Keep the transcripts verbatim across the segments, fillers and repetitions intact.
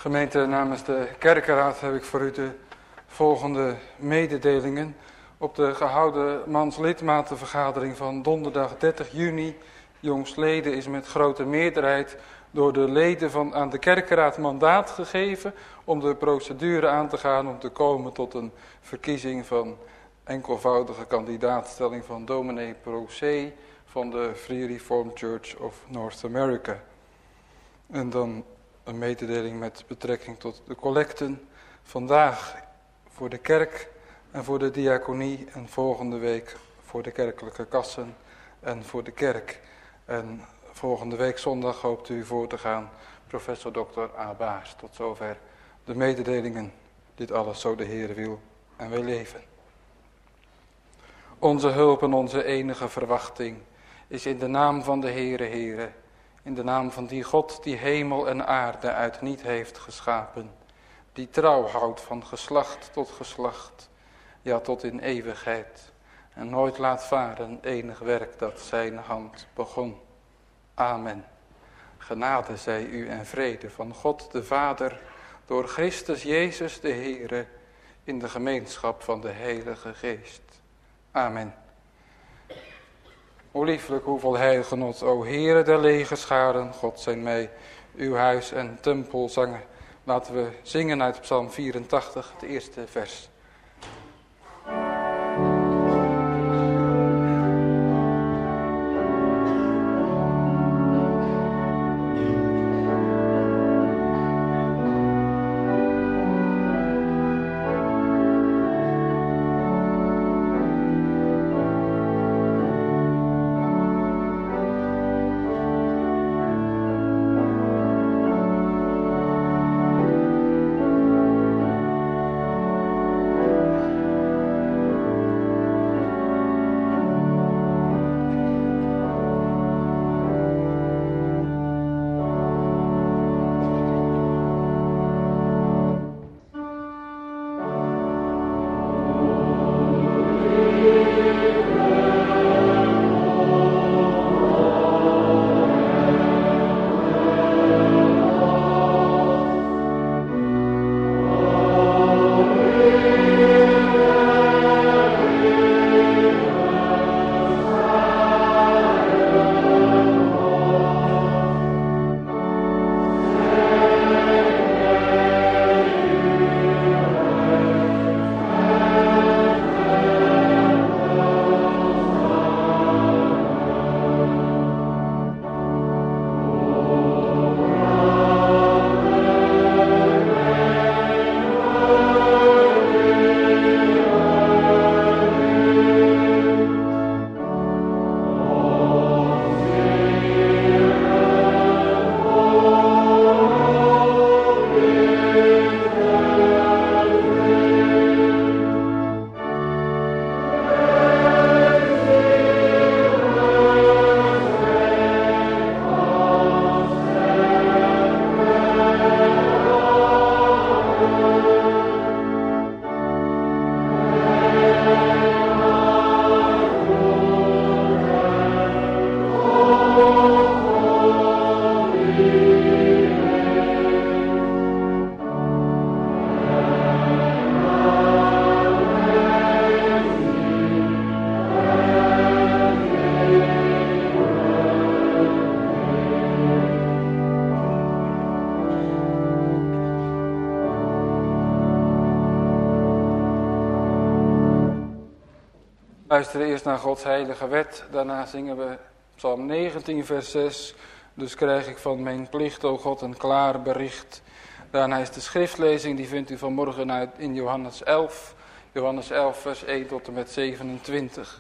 Gemeente, namens de kerkenraad heb ik voor u de volgende mededelingen. Op de gehouden manslidmatenvergadering van donderdag dertig juni jongstleden is met grote meerderheid door de leden van aan de kerkenraad mandaat gegeven om de procedure aan te gaan om te komen tot een verkiezing van enkelvoudige kandidaatstelling van dominee Procé van de Free Reformed Church of North America. En dan een mededeling met betrekking tot de collecten. Vandaag voor de kerk en voor de diaconie en volgende week voor de kerkelijke kassen en voor de kerk. En volgende week zondag hoopt u voor te gaan, professor dokter A. Baars. Tot zover de mededelingen. Dit alles zo de Heer wil en wij leven. Onze hulp en onze enige verwachting is in de naam van de Heere Heere, in de naam van die God die hemel en aarde uit niet heeft geschapen, die trouw houdt van geslacht tot geslacht, ja tot in eeuwigheid, en nooit laat varen enig werk dat zijn hand begon. Amen. Genade zij u en vrede van God de Vader, door Christus Jezus de Heere, in de gemeenschap van de Heilige Geest. Amen. O lieflijk, hoeveel heilgenot, o Heere der legerscharen, God zijn mij, uw huis en tempel zangen. Laten we zingen uit Psalm vierentachtig, het eerste vers. Luisteren eerst naar Gods heilige wet, daarna zingen we Psalm negentien vers zes. Dus krijg ik van mijn plicht, o God, een klaar bericht. Daarna is de schriftlezing, die vindt u vanmorgen uit in Johannes elf. Johannes elf vers één tot en met zevenentwintig.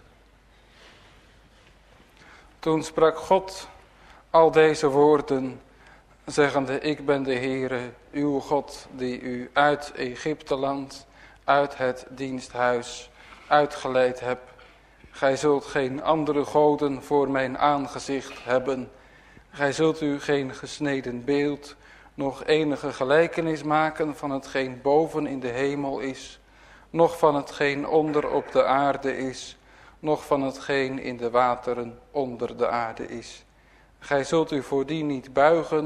Toen sprak God al deze woorden, zeggende: ik ben de Heere, uw God, die u uit Egypteland, uit het diensthuis uitgeleid heb. Gij zult geen andere goden voor mijn aangezicht hebben. Gij zult u geen gesneden beeld, nog enige gelijkenis maken van hetgeen boven in de hemel is, noch van hetgeen onder op de aarde is, noch van hetgeen in de wateren onder de aarde is. Gij zult u voor die niet buigen,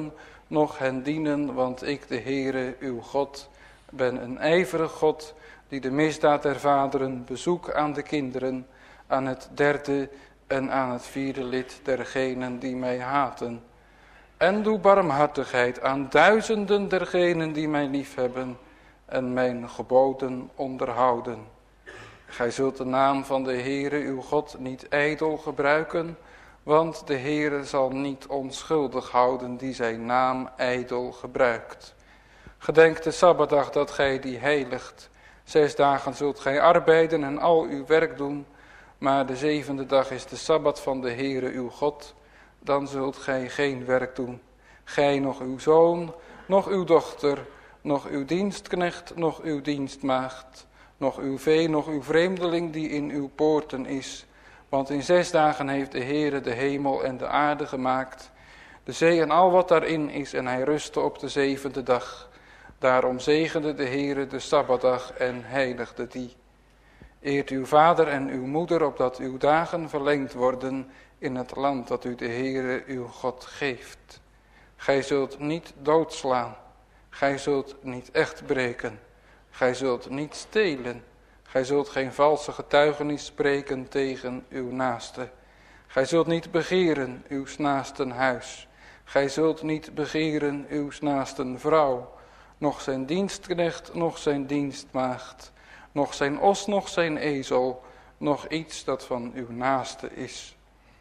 noch hen dienen, want ik, de Heere, uw God, ben een ijverig God, die de misdaad der vaderen bezoek aan de kinderen, aan het derde en aan het vierde lid dergenen die mij haten. En doe barmhartigheid aan duizenden dergenen die mij liefhebben en mijn geboden onderhouden. Gij zult de naam van de Heere uw God niet ijdel gebruiken, want de Heere zal niet onschuldig houden die zijn naam ijdel gebruikt. Gedenk de Sabbatdag dat gij die heiligt. Zes dagen zult gij arbeiden en al uw werk doen, maar de zevende dag is de Sabbat van de Heere uw God. Dan zult gij geen werk doen. Gij, nog uw zoon, nog uw dochter, nog uw dienstknecht, nog uw dienstmaagd, nog uw vee, nog uw vreemdeling die in uw poorten is. Want in zes dagen heeft de Heere de hemel en de aarde gemaakt, de zee en al wat daarin is, en hij rustte op de zevende dag. Daarom zegende de Heere de Sabbatdag en heiligde die. Eert uw vader en uw moeder, opdat uw dagen verlengd worden in het land dat u de Heere uw God geeft. Gij zult niet doodslaan, gij zult niet echt breken, gij zult niet stelen, gij zult geen valse getuigenis spreken tegen uw naaste. Gij zult niet begeren uw naasten huis, gij zult niet begeren uw naasten vrouw, nog zijn dienstknecht, nog zijn dienstmaagd, nog zijn os, nog zijn ezel, nog iets dat van uw naaste is.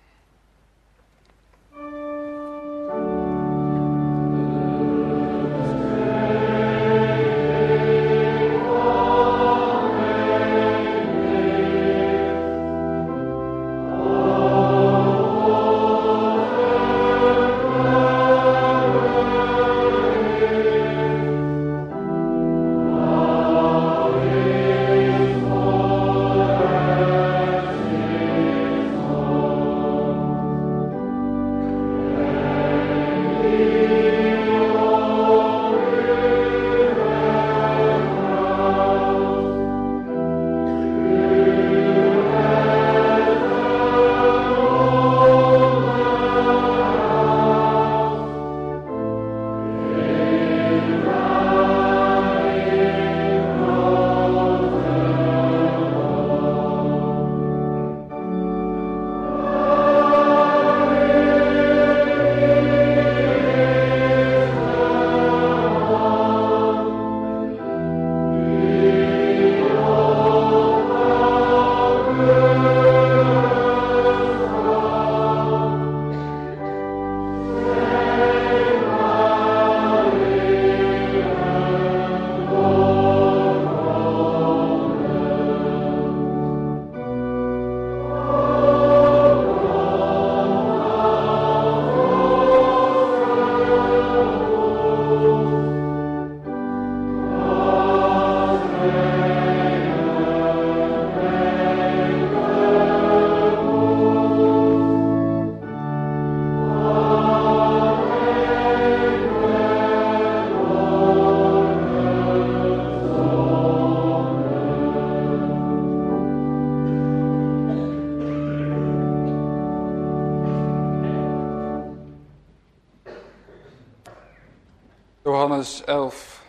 Johannes elf.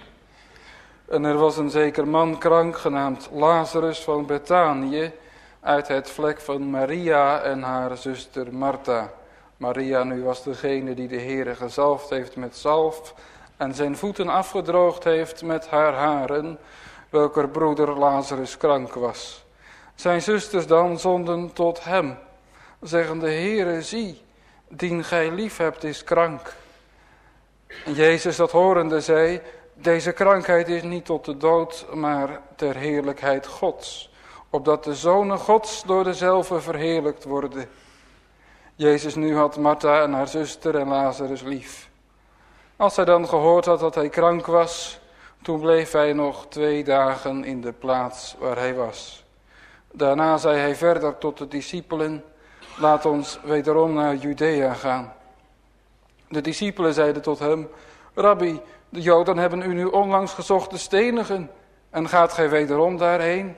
En er was een zeker man krank genaamd Lazarus van Bethanië, uit het vlek van Maria en haar zuster Martha. Maria nu was degene die de Heere gezalfd heeft met zalf en zijn voeten afgedroogd heeft met haar haren, welker broeder Lazarus krank was. Zijn zusters dan zonden tot hem, zeggende: Heere, zie, dien gij lief hebt is krank. En Jezus dat horende zei: deze krankheid is niet tot de dood, maar ter heerlijkheid Gods, opdat de zonen Gods door dezelfde verheerlijkt worden. Jezus nu had Martha en haar zuster en Lazarus lief. Als hij dan gehoord had dat hij krank was, toen bleef hij nog twee dagen in de plaats waar hij was. Daarna zei hij verder tot de discipelen: laat ons wederom naar Judea gaan. De discipelen zeiden tot hem: Rabbi, de Joden hebben u nu onlangs gezocht te stenigen, en gaat gij wederom daarheen?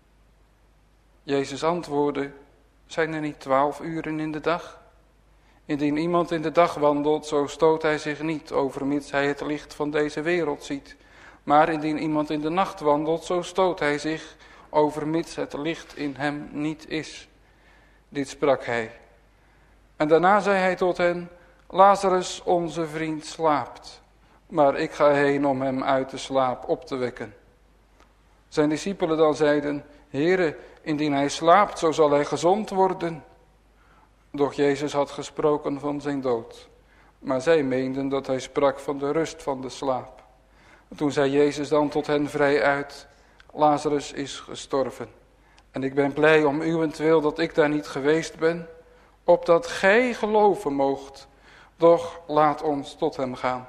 Jezus antwoordde: zijn er niet twaalf uren in de dag? Indien iemand in de dag wandelt, zo stoot hij zich niet, overmits hij het licht van deze wereld ziet. Maar indien iemand in de nacht wandelt, zo stoot hij zich, overmits het licht in hem niet is. Dit sprak hij. En daarna zei hij tot hen, Lazarus, onze vriend, slaapt. Maar ik ga heen om hem uit de slaap op te wekken. Zijn discipelen dan zeiden, Heere, indien hij slaapt, zo zal hij gezond worden. Doch Jezus had gesproken van zijn dood. Maar zij meenden dat hij sprak van de rust van de slaap. Toen zei Jezus dan tot hen vrij uit, Lazarus is gestorven. En ik ben blij om uwentwil dat ik daar niet geweest ben, opdat gij geloven moogt. Doch laat ons tot hem gaan.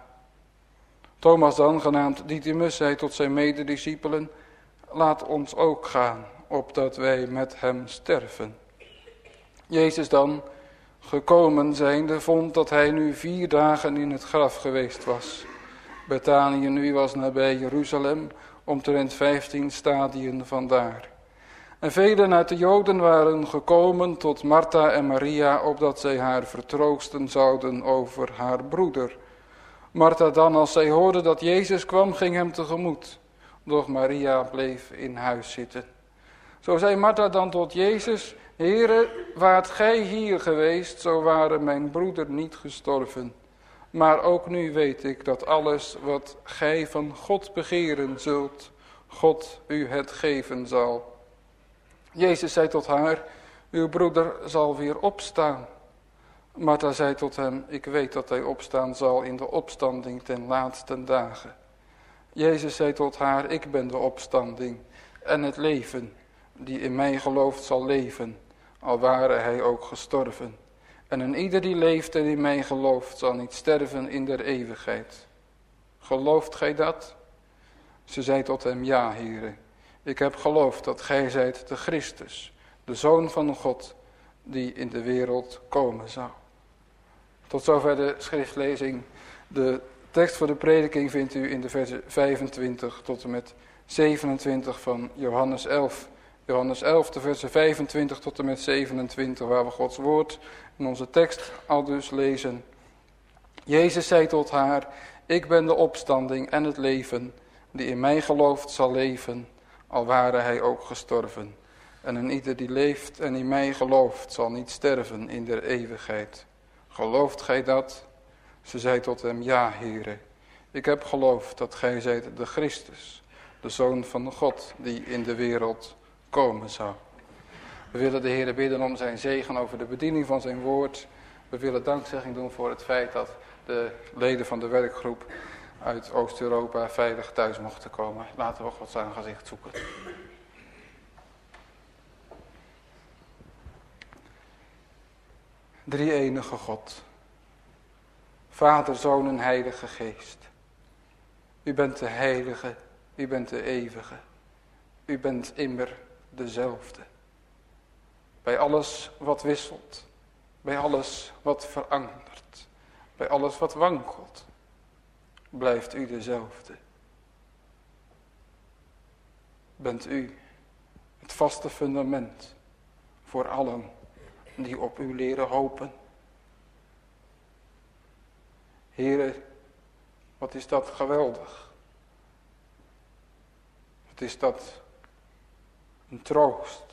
Thomas dan, genaamd Didymus, zei tot zijn medediscipelen, laat ons ook gaan, opdat wij met hem sterven. Jezus dan, gekomen zijnde, vond dat hij nu vier dagen in het graf geweest was. Betanië nu was nabij Jeruzalem, omtrent vijftien stadien vandaar. En velen uit de Joden waren gekomen tot Martha en Maria, opdat zij haar vertroosten zouden over haar broeder. Martha dan, als zij hoorde dat Jezus kwam, ging hem tegemoet. Doch Maria bleef in huis zitten. Zo zei Martha dan tot Jezus, Heere, waart gij hier geweest, zo waren mijn broeder niet gestorven. Maar ook nu weet ik dat alles wat gij van God begeren zult, God u het geven zal. Jezus zei tot haar, uw broeder zal weer opstaan. Martha zei tot hem, ik weet dat hij opstaan zal in de opstanding ten laatste dagen. Jezus zei tot haar, ik ben de opstanding en het leven, die in mij gelooft zal leven, al ware hij ook gestorven. En een ieder die leeft en in mij gelooft, zal niet sterven in der eeuwigheid. Gelooft gij dat? Ze zei tot hem, ja, Heere. Ik heb geloofd dat gij zijt de Christus, de Zoon van God, die in de wereld komen zou. Tot zover de schriftlezing. De tekst voor de prediking vindt u in de versen vijfentwintig tot en met zevenentwintig van Johannes elf. Johannes elf, de versen vijfentwintig tot en met zevenentwintig, waar we Gods woord in onze tekst al dus lezen. Jezus zei tot haar, ik ben de opstanding en het leven, die in mij gelooft zal leven, al ware hij ook gestorven. En een ieder die leeft en in mij gelooft, zal niet sterven in der eeuwigheid. Gelooft gij dat? Ze zei tot hem, ja, Heere. Ik heb geloofd dat gij zijt de Christus, de Zoon van God, die in de wereld komen zou. We willen de Heere bidden om zijn zegen over de bediening van zijn woord. We willen dankzegging doen voor het feit dat de leden van de werkgroep uit Oost-Europa veilig thuis mochten komen. Laten we Gods aangezicht zoeken. Drie-enige God, Vader, Zoon en Heilige Geest. U bent de Heilige, u bent de Eeuwige. U bent immer dezelfde. Bij alles wat wisselt, bij alles wat verandert, bij alles wat wankelt, blijft u dezelfde. Bent u het vaste fundament voor allen die op u leren hopen. Heere, wat is dat geweldig. Wat is dat een troost.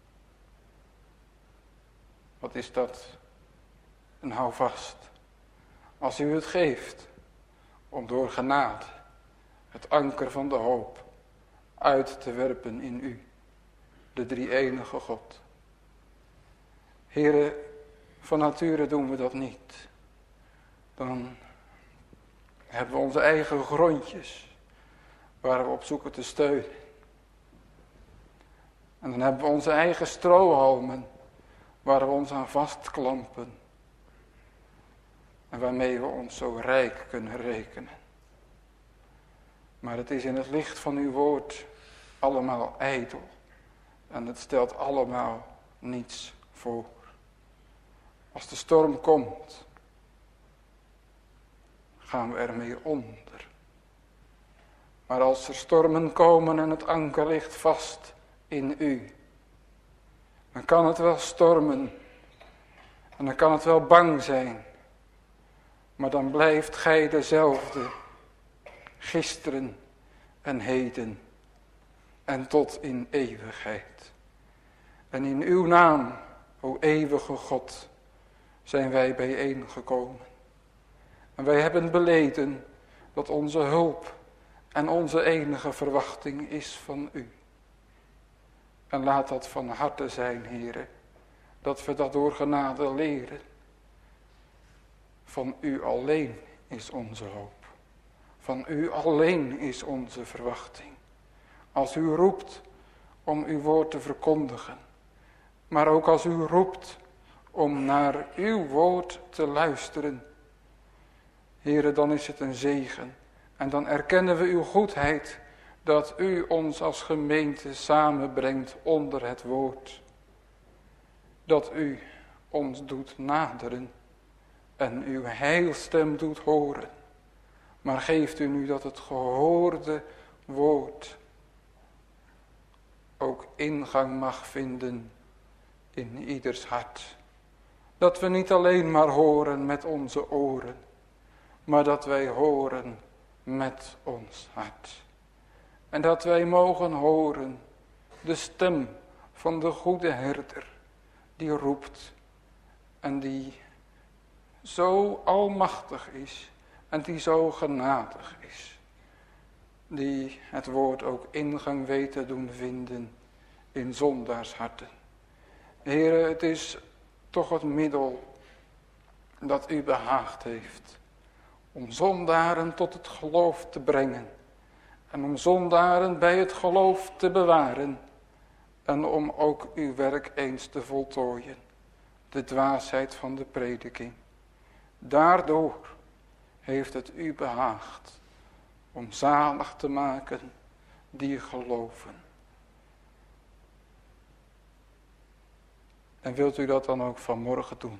Wat is dat een houvast. Als u het geeft om door genade het anker van de hoop uit te werpen in u, de drie-enige God. Heere, van nature doen we dat niet. Dan hebben we onze eigen grondjes waar we op zoeken te steunen. En dan hebben we onze eigen strohalmen waar we ons aan vastklampen. En waarmee we ons zo rijk kunnen rekenen. Maar het is in het licht van uw woord allemaal ijdel. En het stelt allemaal niets voor. Als de storm komt, gaan we ermee onder. Maar als er stormen komen en het anker ligt vast in u, dan kan het wel stormen. En En dan kan het wel bang zijn. Maar dan blijft gij dezelfde. Gisteren en heden. En tot in eeuwigheid. En in uw naam, o eeuwige God, zijn wij bijeengekomen. En wij hebben beleden dat onze hulp en onze enige verwachting is van u. En laat dat van harte zijn, Heere, dat we dat door genade leren. Van u alleen is onze hoop. Van u alleen is onze verwachting. Als u roept om uw woord te verkondigen. Maar ook als u roept om naar uw woord te luisteren. Heere, dan is het een zegen. En dan erkennen we uw goedheid. Dat u ons als gemeente samenbrengt onder het woord. Dat u ons doet naderen. En uw heilstem doet horen. Maar geeft u nu dat het gehoorde woord ook ingang mag vinden in ieders hart. Dat we niet alleen maar horen met onze oren, maar dat wij horen met ons hart. En dat wij mogen horen de stem van de goede herder die roept en die zo almachtig is en die zo genadig is. Die het woord ook ingang weet te doen vinden in zondaarsharten. Heere, het is toch het middel dat u behaagd heeft om zondaren tot het geloof te brengen. En om zondaren bij het geloof te bewaren. En om ook uw werk eens te voltooien. De dwaasheid van de prediking. Daardoor heeft het u behaagd om zalig te maken die geloven. En wilt u dat dan ook vanmorgen doen?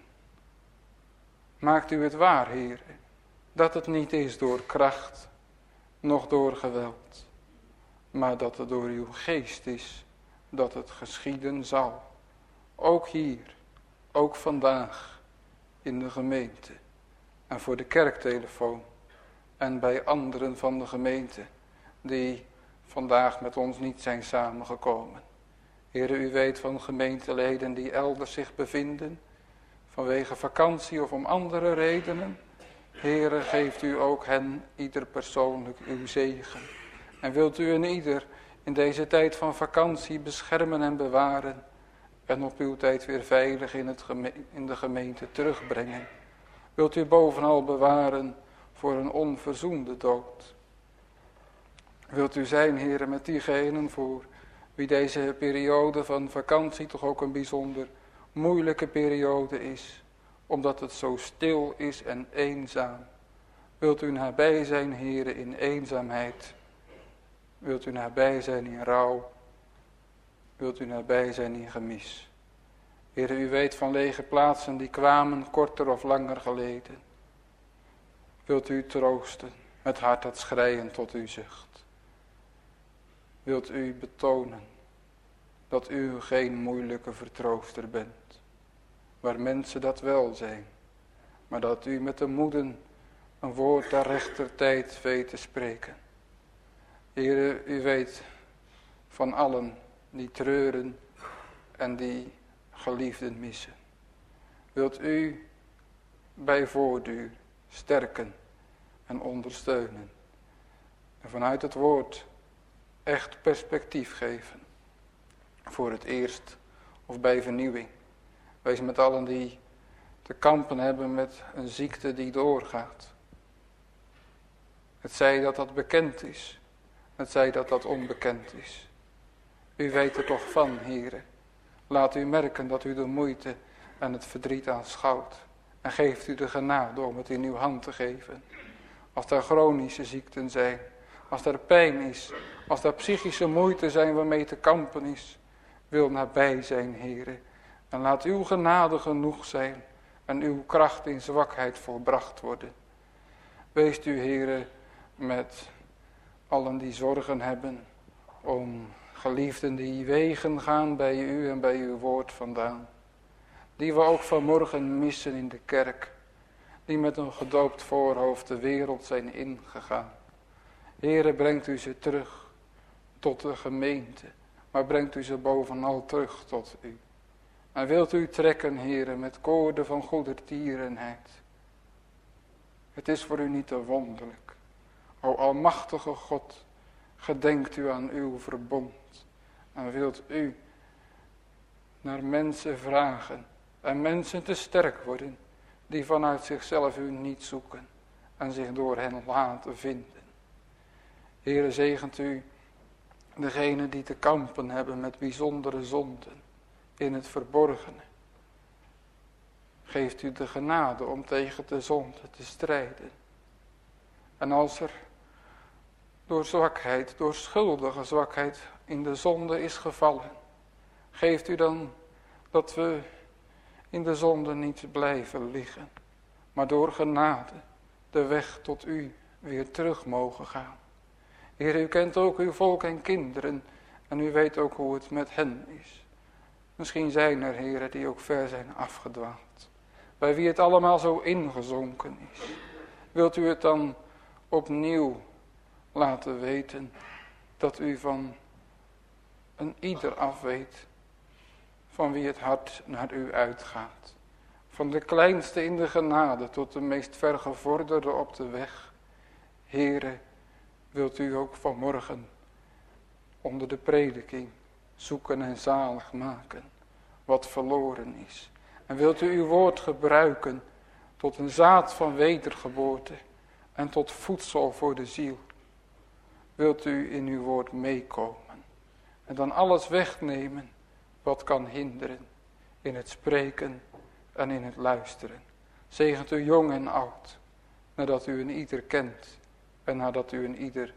Maakt u het waar, Heer, dat het niet is door kracht, noch door geweld, maar dat het door uw geest is, dat het geschieden zal. Ook hier, ook vandaag, in de gemeente en voor de kerktelefoon en bij anderen van de gemeente die vandaag met ons niet zijn samengekomen. Heere, u weet van gemeenteleden die elders zich bevinden, vanwege vakantie of om andere redenen. Heere, geeft u ook hen, ieder persoonlijk, uw zegen. En wilt u en ieder in deze tijd van vakantie beschermen en bewaren. En op uw tijd weer veilig in, het geme- in de gemeente terugbrengen. Wilt u bovenal bewaren voor een onverzoende dood. Wilt u zijn, Heere, met diegenen voor wie deze periode van vakantie toch ook een bijzonder moeilijke periode is. Omdat het zo stil is en eenzaam. Wilt u nabij zijn, Heere, in eenzaamheid. Wilt u nabij zijn in rouw. Wilt u nabij zijn in gemis. Heere, u weet van lege plaatsen die kwamen korter of langer geleden. Wilt u troosten met hart dat schreien tot u zucht. Wilt u betonen dat u geen moeilijke vertrooster bent. Waar mensen dat wel zijn. Maar dat u met de moeden een woord ter rechter tijd weet te spreken. Heere, u weet van allen die treuren en die geliefden missen. Wilt u bij voortduur sterken en ondersteunen. En vanuit het woord echt perspectief geven. Voor het eerst of bij vernieuwing. Wees met allen die te kampen hebben met een ziekte die doorgaat. Het zij dat dat bekend is. Het zij dat dat onbekend is. U weet er toch van, Heere. Laat u merken dat u de moeite en het verdriet aanschouwt. En geeft u de genade om het in uw hand te geven. Als er chronische ziekten zijn. Als er pijn is. Als er psychische moeite zijn waarmee te kampen is. Wil nabij zijn, Heere. En laat uw genade genoeg zijn. En uw kracht in zwakheid volbracht worden. Wees u, Heere, met allen die zorgen hebben. Om geliefden die wegen gaan bij u en bij uw woord vandaan. die we ook vanmorgen missen in de kerk, die met een gedoopt voorhoofd de wereld zijn ingegaan. Heere, brengt u ze terug tot de gemeente, maar brengt u ze bovenal terug tot u. En wilt u trekken, Heere, met koorden van goedertierenheid. Het is voor u niet te wonderlijk. O almachtige God, gedenkt u aan uw verbond. En wilt u naar mensen vragen en mensen te sterk worden, die vanuit zichzelf u niet zoeken en zich door hen laten vinden. Heere, zegent u degenen die te kampen hebben met bijzondere zonden in het verborgene. Geeft u de genade om tegen de zonde te strijden. En als er door zwakheid, door schuldige zwakheid in de zonde is gevallen, geeft u dan dat we in de zonde niet blijven liggen, maar door genade de weg tot u weer terug mogen gaan. Heer, u kent ook uw volk en kinderen en u weet ook hoe het met hen is. Misschien zijn er heren die ook ver zijn afgedwaald, bij wie het allemaal zo ingezonken is. Wilt u het dan opnieuw laten weten dat u van een ieder afweet, van wie het hart naar u uitgaat. Van de kleinste in de genade tot de meest vergevorderde op de weg. Heere, wilt u ook vanmorgen onder de prediking zoeken en zalig maken wat verloren is. En wilt u uw woord gebruiken tot een zaad van wedergeboorte en tot voedsel voor de ziel. Wilt u in uw woord meekomen en dan alles wegnemen wat kan hinderen in het spreken en in het luisteren. Zegent u jong en oud, nadat u een ieder kent en nadat u een ieder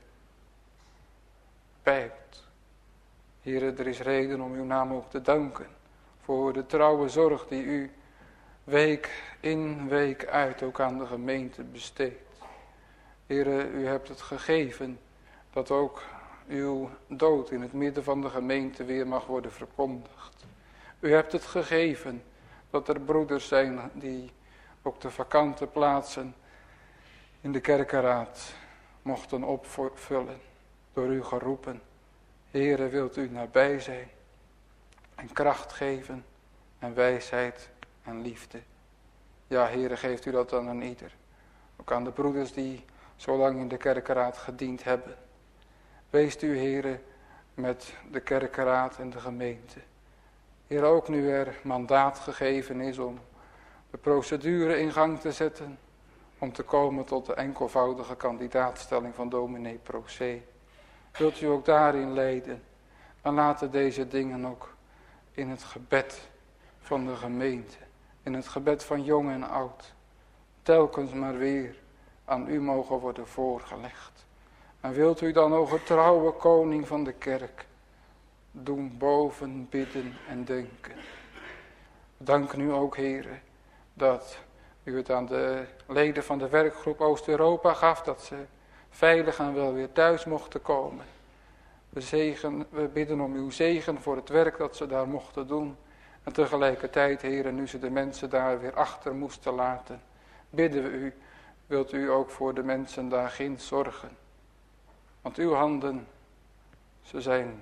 peilt. Heere, er is reden om uw naam ook te danken voor de trouwe zorg die u week in, week uit ook aan de gemeente besteedt. Heere, u hebt het gegeven dat ook uw dood in het midden van de gemeente weer mag worden verkondigd. U hebt het gegeven dat er broeders zijn die ook de vakante plaatsen in de kerkenraad mochten opvullen, door u geroepen. Heere, wilt u nabij zijn en kracht geven en wijsheid en liefde. Ja, Heere, geeft u dat dan aan ieder. Ook aan de broeders die zo lang in de kerkenraad gediend hebben. Weest u, Heere, met de kerkenraad en de gemeente. Heer, ook nu er mandaat gegeven is om de procedure in gang te zetten, om te komen tot de enkelvoudige kandidaatstelling van dominee Procé. Wilt u ook daarin leiden en laten deze dingen ook in het gebed van de gemeente, in het gebed van jong en oud, telkens maar weer aan u mogen worden voorgelegd. En wilt u dan, o getrouwe koning van de kerk, doen boven bidden en denken. Dank nu ook, Heere, dat u het aan de leden van de werkgroep Oost-Europa gaf, dat ze veilig en wel weer thuis mochten komen. We, zegen, we bidden om uw zegen voor het werk dat ze daar mochten doen. En tegelijkertijd, Heere, nu ze de mensen daar weer achter moesten laten, bidden we u, wilt u ook voor de mensen daar ginds zorgen. Want uw handen, ze zijn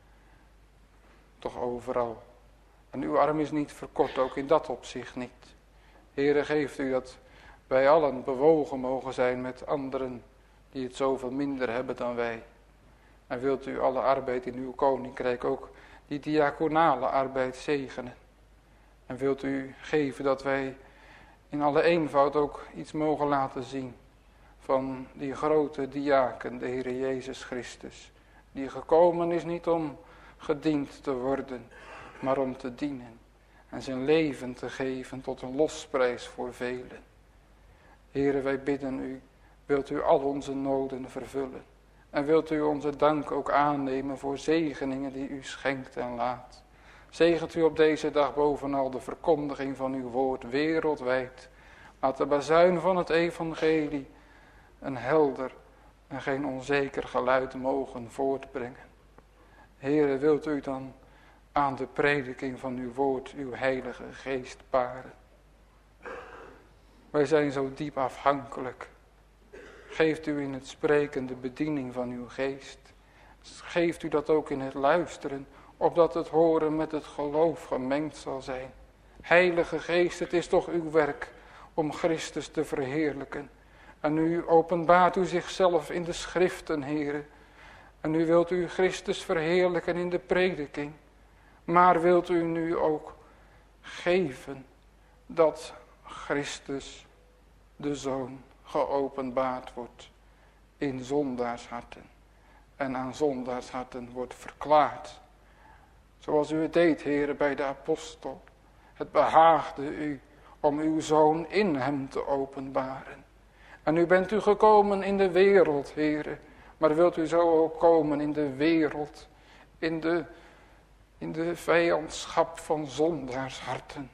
toch overal. En uw arm is niet verkort, ook in dat opzicht niet. Heere, geeft u dat wij allen bewogen mogen zijn met anderen die het zoveel minder hebben dan wij. En wilt u alle arbeid in uw koninkrijk, ook die diaconale arbeid, zegenen. En wilt u geven dat wij in alle eenvoud ook iets mogen laten zien van die grote diaken, de Heere Jezus Christus, die gekomen is niet om gediend te worden, maar om te dienen en zijn leven te geven tot een losprijs voor velen. Heere, wij bidden u, wilt u al onze noden vervullen en wilt u onze dank ook aannemen voor zegeningen die u schenkt en laat. Zegent u op deze dag bovenal de verkondiging van uw woord wereldwijd. Laat de bazuin van het evangelie een helder en geen onzeker geluid mogen voortbrengen. Heere, wilt u dan aan de prediking van uw woord, uw heilige geest paren. Wij zijn zo diep afhankelijk. Geeft u in het spreken de bediening van uw geest. Geeft u dat ook in het luisteren, opdat het horen met het geloof gemengd zal zijn. Heilige Geest, het is toch uw werk om Christus te verheerlijken. En u openbaart u zichzelf in de schriften, Heere. En u wilt u Christus verheerlijken in de prediking. Maar wilt u nu ook geven dat Christus, de Zoon, geopenbaard wordt in zondaarsharten. En aan zondaarsharten wordt verklaard. Zoals u het deed, Heere, bij de apostel. Het behaagde u om uw Zoon in hem te openbaren. En nu bent u gekomen in de wereld, Heere. Maar wilt u zo ook komen in de wereld, in de, in de vijandschap van zondaarsharten.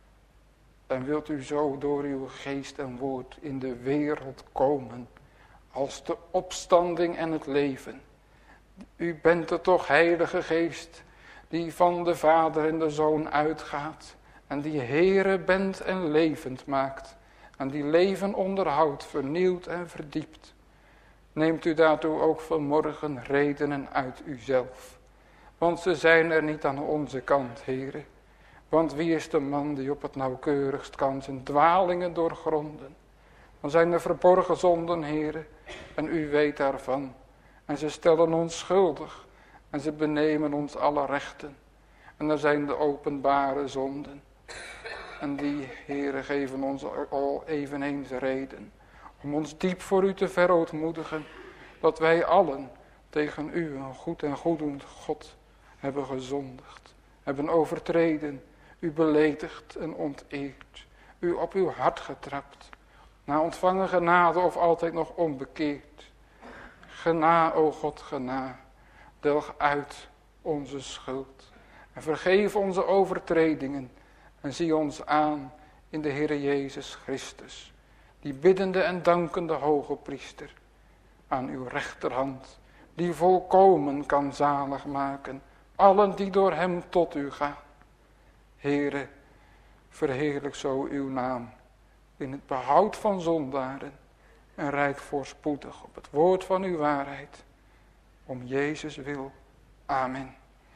En wilt u zo door uw geest en woord in de wereld komen, als de opstanding en het leven. U bent er toch, Heilige Geest, die van de Vader en de Zoon uitgaat. En die Heere bent en levend maakt. En die leven onderhoudt, vernieuwt en verdiept. Neemt u daartoe ook vanmorgen redenen uit uzelf. Want ze zijn er niet aan onze kant, Heere. Want wie is de man die op het nauwkeurigst kan zijn dwalingen doorgronden? Dan zijn er verborgen zonden, Heere, en u weet daarvan. En ze stellen ons schuldig en ze benemen ons alle rechten. En er zijn de openbare zonden. En die, Heere, geven ons al eveneens reden om ons diep voor u te verootmoedigen, dat wij allen tegen u, een goed en goeddoend God, hebben gezondigd, hebben overtreden, u beledigd en onteerd, u op uw hart getrapt, na ontvangen genade of altijd nog onbekeerd. Gena, o God, gena, delg uit onze schuld en vergeef onze overtredingen en zie ons aan in de Heere Jezus Christus, die biddende en dankende hoge priester, aan uw rechterhand, die volkomen kan zalig maken, allen die door hem tot u gaan. Heere, verheerlijk zo uw naam in het behoud van zondaren en rijd voorspoedig op het woord van uw waarheid, om Jezus wil. Amen.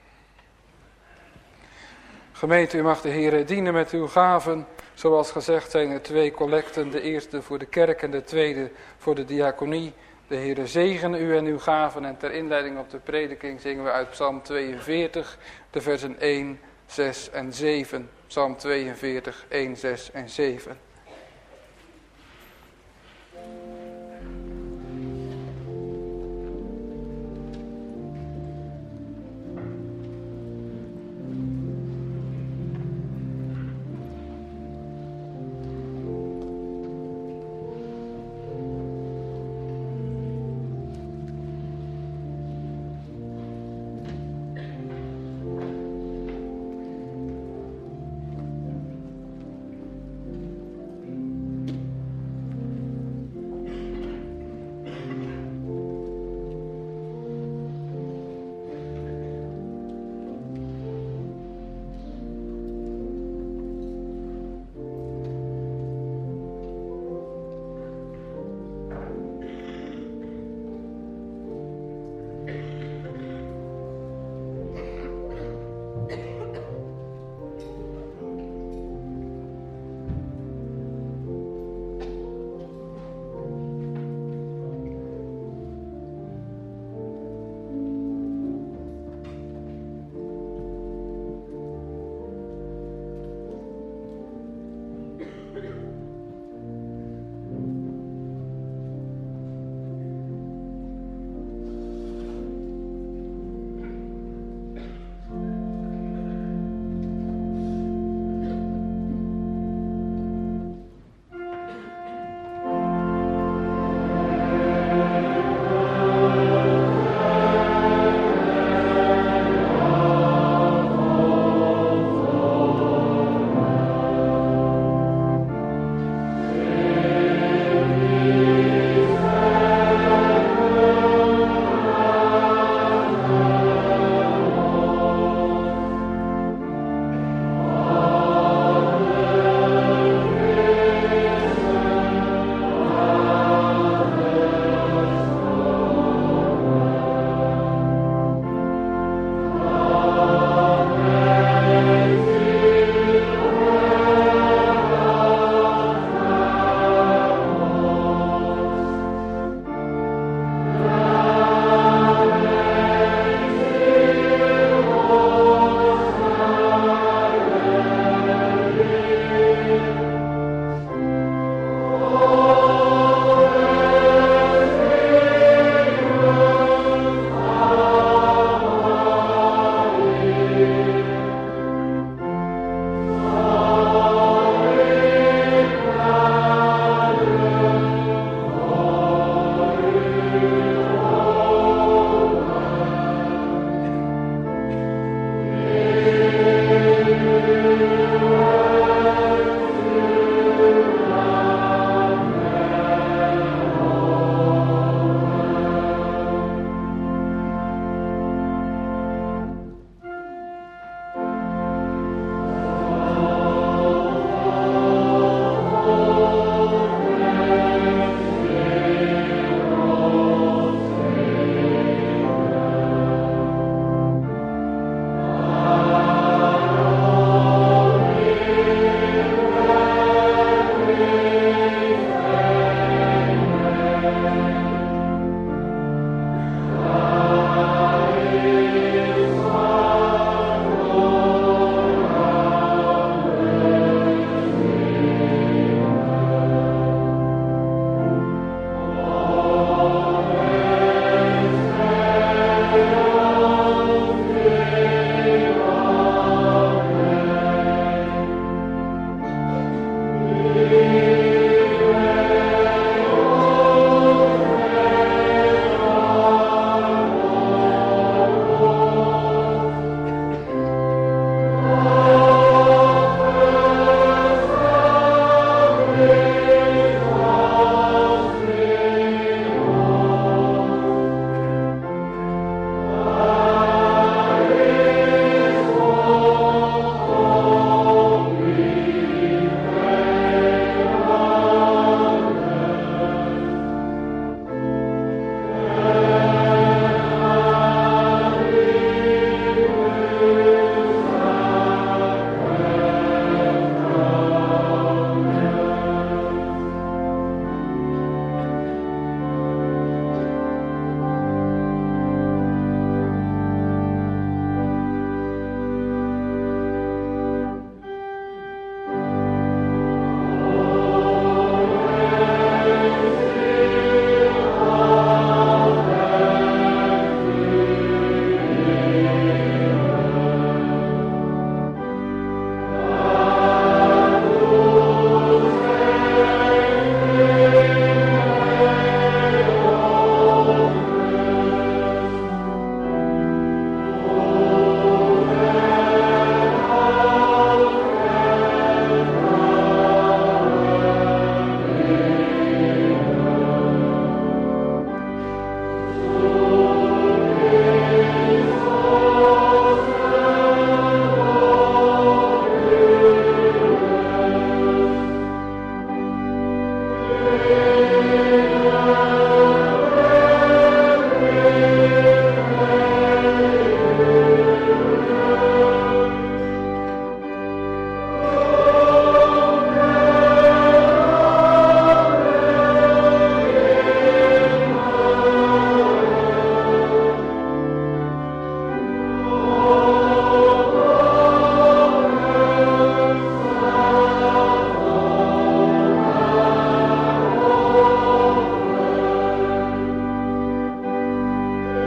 Gemeente, u mag de Heere dienen met uw gaven. Zoals gezegd zijn er twee collecten, de eerste voor de kerk en de tweede voor de diaconie. De Heere zegene u en uw gaven en ter inleiding op de prediking zingen we uit Psalm tweeënveertig, de versen één, zes en zeven. Psalm tweeënveertig, één, zes en zeven.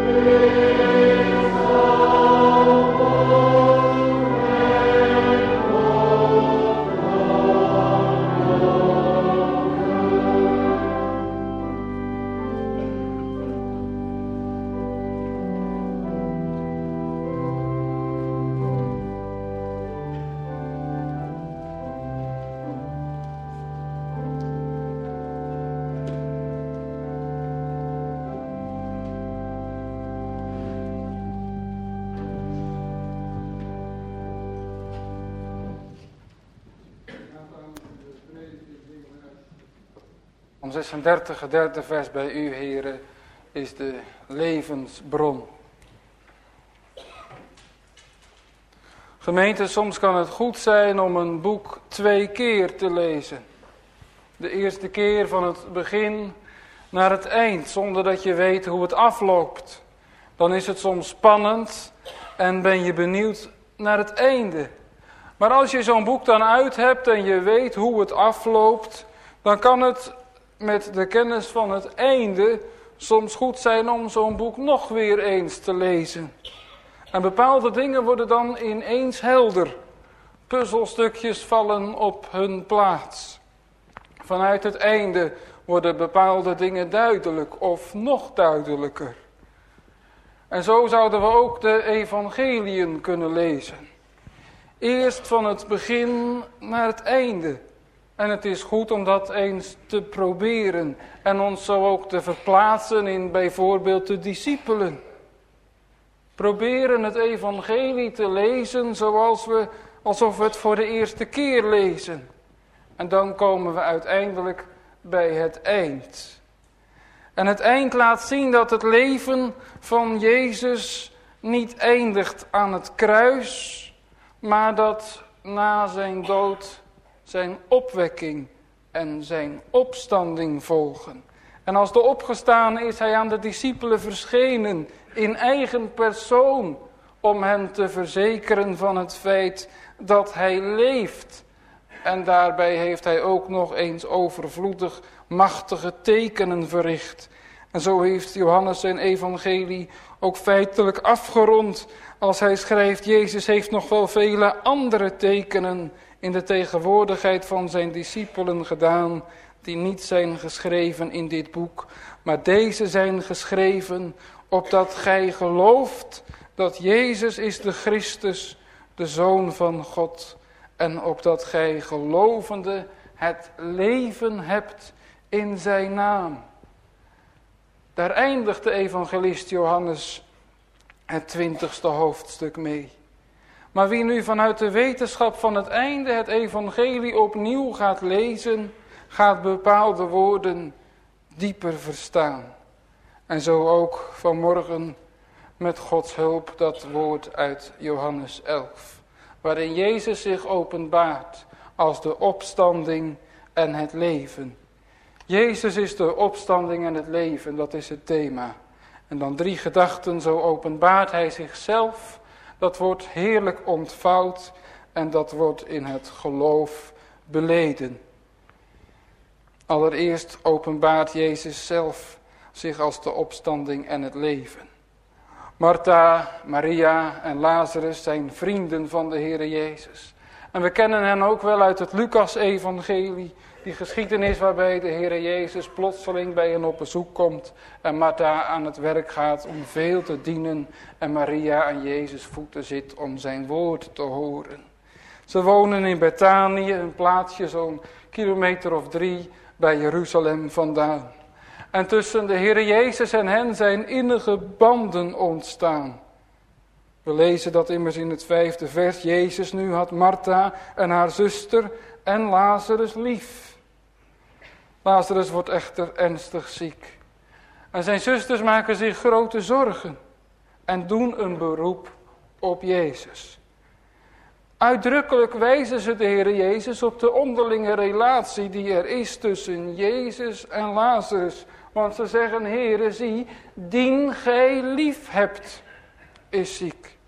Psalm zesendertig, het derde vers bij u, Heere, is de levensbron. Gemeente, soms kan het goed zijn om een boek twee keer te lezen. De eerste keer van het begin naar het eind, zonder dat je weet hoe het afloopt. Dan is het soms spannend en ben je benieuwd naar het einde. Maar als je zo'n boek dan uit hebt en je weet hoe het afloopt, dan kan het met de kennis van het einde soms goed zijn om zo'n boek nog weer eens te lezen. En bepaalde dingen worden dan ineens helder. Puzzelstukjes vallen op hun plaats. Vanuit het einde worden bepaalde dingen duidelijk of nog duidelijker. En zo zouden we ook de evangeliën kunnen lezen. Eerst van het begin naar het einde. En het is goed om dat eens te proberen. En ons zo ook te verplaatsen in bijvoorbeeld de discipelen. Proberen het evangelie te lezen zoals we, alsof we het voor de eerste keer lezen. En dan komen we uiteindelijk bij het eind. En het eind laat zien dat het leven van Jezus niet eindigt aan het kruis, maar dat na zijn dood zijn opwekking en zijn opstanding volgen. En als de opgestane is hij aan de discipelen verschenen in eigen persoon om hen te verzekeren van het feit dat hij leeft. En daarbij heeft hij ook nog eens overvloedig machtige tekenen verricht. En zo heeft Johannes zijn evangelie ook feitelijk afgerond als hij schrijft: Jezus heeft nog wel vele andere tekenen in de tegenwoordigheid van zijn discipelen gedaan, die niet zijn geschreven in dit boek, maar deze zijn geschreven opdat gij gelooft dat Jezus is de Christus, de Zoon van God, en opdat gij gelovende het leven hebt in zijn naam. Daar eindigt de evangelist Johannes het twintigste hoofdstuk mee. Maar wie nu vanuit de wetenschap van het einde het evangelie opnieuw gaat lezen, gaat bepaalde woorden dieper verstaan. En zo ook vanmorgen met Gods hulp dat woord uit Johannes elf. Waarin Jezus zich openbaart als de opstanding en het leven. Jezus is de opstanding en het leven, dat is het thema. En dan drie gedachten, zo openbaart hij zichzelf. Dat wordt heerlijk ontvouwd en dat wordt in het geloof beleden. Allereerst openbaart Jezus zelf zich als de opstanding en het leven. Martha, Maria en Lazarus zijn vrienden van de Heere Jezus. En we kennen hen ook wel uit het Lucas-evangelie. Die geschiedenis waarbij de Heere Jezus plotseling bij hen op bezoek komt. En Martha aan het werk gaat om veel te dienen. En Maria aan Jezus' voeten zit om zijn woord te horen. Ze wonen in Bethanië, een plaatsje zo'n kilometer of drie bij Jeruzalem vandaan. En tussen de Heere Jezus en hen zijn innige banden ontstaan. We lezen dat immers in het vijfde vers. Jezus nu had Martha en haar zuster en Lazarus lief. Lazarus wordt echter ernstig ziek. En zijn zusters maken zich grote zorgen en doen een beroep op Jezus. Uitdrukkelijk wijzen ze de Heere Jezus op de onderlinge relatie die er is tussen Jezus en Lazarus. Want ze zeggen: Heere, zie, dien gij lief hebt, is ziek.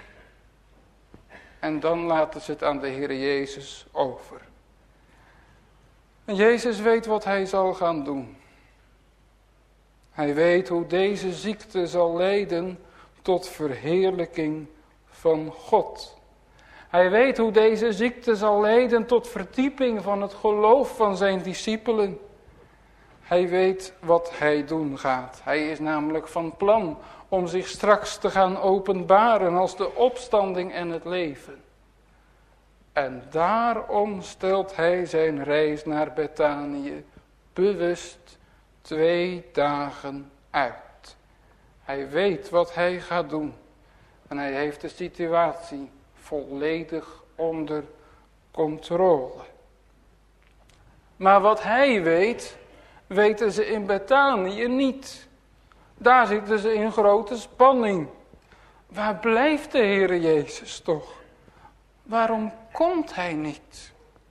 En dan laten ze het aan de Heere Jezus over. En Jezus weet wat hij zal gaan doen. Hij weet hoe deze ziekte zal leiden tot verheerlijking van God. Hij weet hoe deze ziekte zal leiden tot verdieping van het geloof van zijn discipelen. Hij weet wat hij doen gaat. Hij is namelijk van plan om zich straks te gaan openbaren als de opstanding en het leven. En daarom stelt hij zijn reis naar Betanië bewust twee dagen uit. Hij weet wat hij gaat doen. En hij heeft de situatie volledig onder controle. Maar wat hij weet, weten ze in Betanië niet. Daar zitten ze in grote spanning. Waar blijft de Heere Jezus toch? Waarom komt hij niet?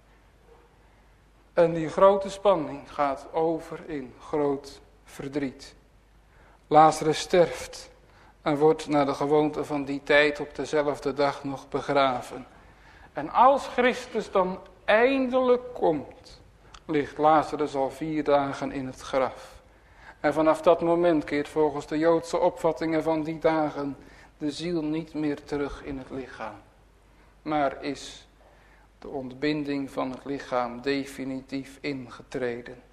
En die grote spanning gaat over in groot verdriet. Lazarus sterft en wordt naar de gewoonte van die tijd op dezelfde dag nog begraven. En als Christus dan eindelijk komt, ligt Lazarus al vier dagen in het graf. En vanaf dat moment keert volgens de Joodse opvattingen van die dagen de ziel niet meer terug in het lichaam. Maar is de ontbinding van het lichaam definitief ingetreden.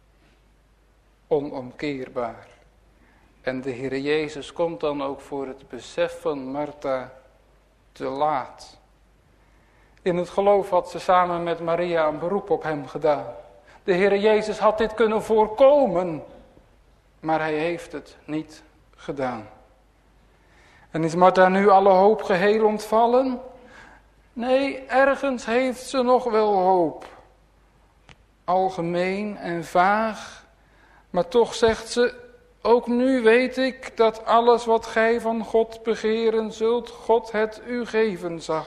Onomkeerbaar. En de Heer Jezus komt dan ook voor het besef van Martha te laat. In het geloof had ze samen met Maria een beroep op hem gedaan. De Heer Jezus had dit kunnen voorkomen, maar hij heeft het niet gedaan. En is Martha nu alle hoop geheel ontvallen? Nee, ergens heeft ze nog wel hoop. Algemeen en vaag, maar toch zegt ze, ook nu weet ik dat alles wat gij van God begeren zult, God het u geven zal.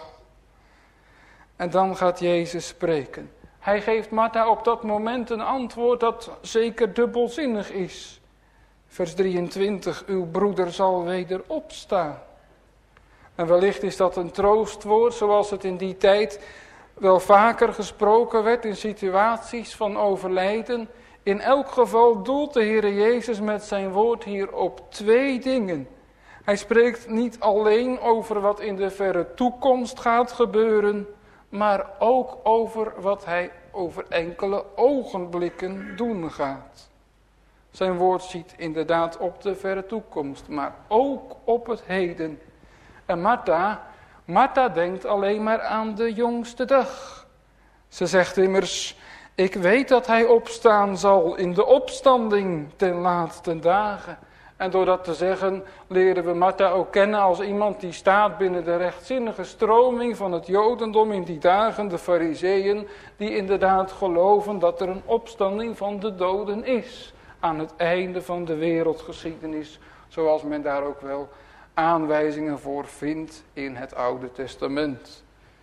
En dan gaat Jezus spreken. Hij geeft Martha op dat moment een antwoord dat zeker dubbelzinnig is. Vers drieëntwintig, uw broeder zal weder opstaan. En wellicht is dat een troostwoord zoals het in die tijd wel vaker gesproken werd in situaties van overlijden. In elk geval doelt de Heer Jezus met zijn woord hier op twee dingen. Hij spreekt niet alleen over wat in de verre toekomst gaat gebeuren, maar ook over wat hij over enkele ogenblikken doen gaat. Zijn woord ziet inderdaad op de verre toekomst, maar ook op het heden. En Martha, Martha denkt alleen maar aan de jongste dag. Ze zegt immers, ik weet dat hij opstaan zal in de opstanding ten laatste dagen. En door dat te zeggen leren we Martha ook kennen als iemand die staat binnen de rechtzinnige stroming van het Jodendom in die dagen, de Farizeeën, die inderdaad geloven dat er een opstanding van de doden is. Aan het einde van de wereldgeschiedenis, zoals men daar ook wel aanwijzingen voor vindt in het Oude Testament.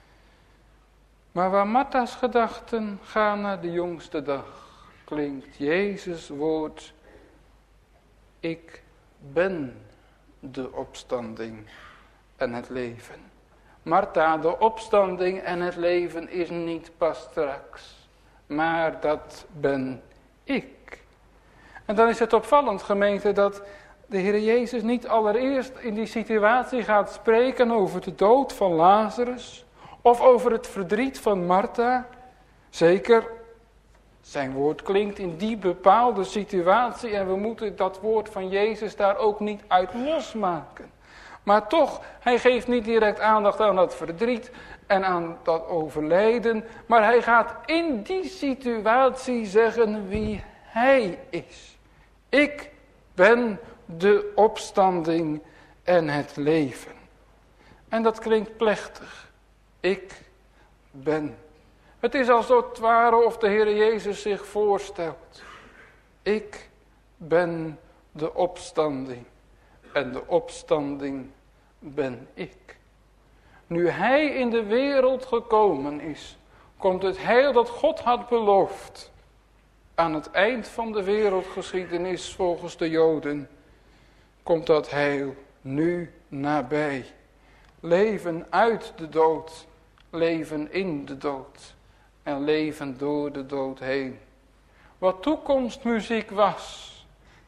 Maar waar Martha's gedachten gaan naar de jongste dag, klinkt Jezus' woord, ik ben de opstanding en het leven. Martha, de opstanding en het leven is niet pas straks, maar dat ben ik. En dan is het opvallend, gemeente, dat de Heer Jezus niet allereerst in die situatie gaat spreken over de dood van Lazarus of over het verdriet van Martha. Zeker, zijn woord klinkt in die bepaalde situatie en we moeten dat woord van Jezus daar ook niet uit losmaken. Maar toch, hij geeft niet direct aandacht aan dat verdriet en aan dat overlijden, maar hij gaat in die situatie zeggen wie hij is. Ik ben de opstanding en het leven. En dat klinkt plechtig. Ik ben. Het is als het ware of de Heer Jezus zich voorstelt. Ik ben de opstanding. En de opstanding ben ik. Nu hij in de wereld gekomen is, komt het heil dat God had beloofd. Aan het eind van de wereldgeschiedenis volgens de Joden komt dat heil nu nabij. Leven uit de dood, leven in de dood en leven door de dood heen. Wat toekomstmuziek was,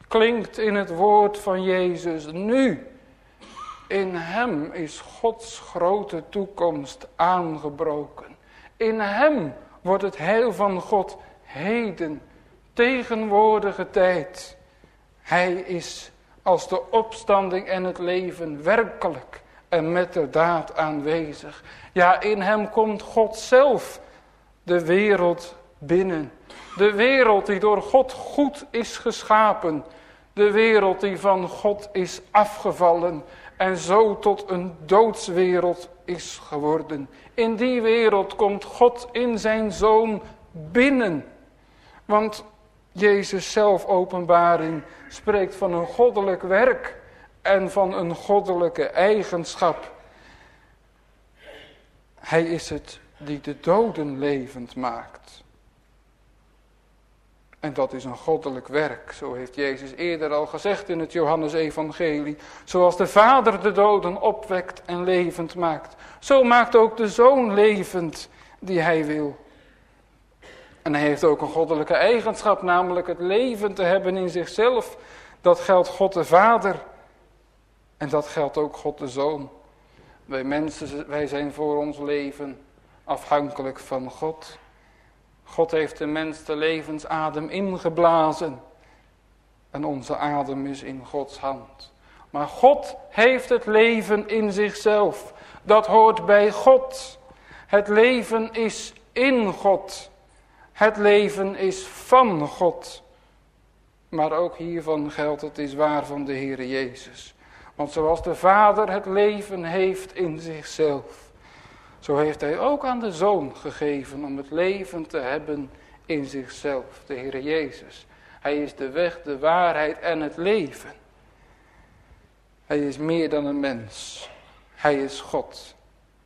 klinkt in het woord van Jezus nu. In hem is Gods grote toekomst aangebroken. In hem wordt het heil van God heden, tegenwoordige tijd. Hij is als de opstanding en het leven werkelijk en met de daad aanwezig. Ja, in hem komt God zelf de wereld binnen. De wereld die door God goed is geschapen. De wereld die van God is afgevallen en zo tot een doodswereld is geworden. In die wereld komt God in zijn Zoon binnen. Want Jezus zelf openbaring spreekt van een goddelijk werk en van een goddelijke eigenschap. Hij is het die de doden levend maakt. En dat is een goddelijk werk, zo heeft Jezus eerder al gezegd in het Johannesevangelie. Zoals de Vader de doden opwekt en levend maakt, zo maakt ook de Zoon levend die hij wil. En hij heeft ook een goddelijke eigenschap, namelijk het leven te hebben in zichzelf. Dat geldt God de Vader en dat geldt ook God de Zoon. Wij mensen, wij zijn voor ons leven afhankelijk van God. God heeft de mens de levensadem ingeblazen. En onze adem is in Gods hand. Maar God heeft het leven in zichzelf. Dat hoort bij God. Het leven is in God. Het leven is van God. Maar ook hiervan geldt, het is waar van de Heere Jezus. Want zoals de Vader het leven heeft in zichzelf, zo heeft hij ook aan de Zoon gegeven om het leven te hebben in zichzelf, de Heere Jezus. Hij is de weg, de waarheid en het leven. Hij is meer dan een mens. Hij is God.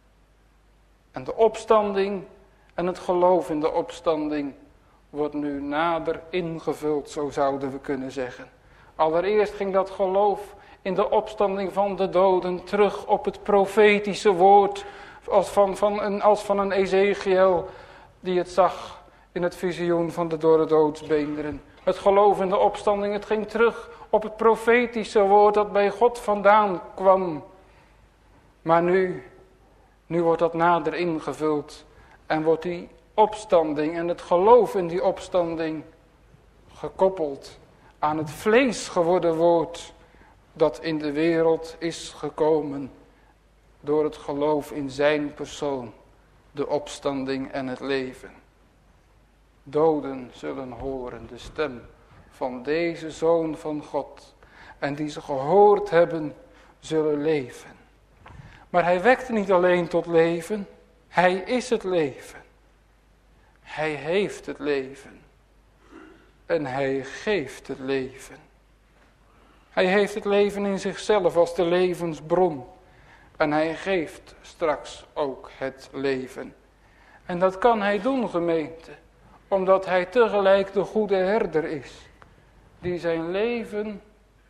En de opstanding en het geloof in de opstanding wordt nu nader ingevuld, zo zouden we kunnen zeggen. Allereerst ging dat geloof in de opstanding van de doden terug op het profetische woord als van, van een, als van een Ezekiel die het zag in het visioen van de dorre doodsbeenderen. Het geloof in de opstanding, het ging terug op het profetische woord dat bij God vandaan kwam. Maar nu, nu wordt dat nader ingevuld en wordt die opstanding en het geloof in die opstanding gekoppeld aan het vlees geworden woord dat in de wereld is gekomen door het geloof in zijn persoon, de opstanding en het leven. Doden zullen horen de stem van deze Zoon van God en die ze gehoord hebben zullen leven. Maar hij wekt niet alleen tot leven, hij is het leven. Hij heeft het leven en hij geeft het leven. Hij heeft het leven in zichzelf als de levensbron. En hij geeft straks ook het leven. En dat kan hij doen, gemeente. Omdat hij tegelijk de goede herder is. Die zijn leven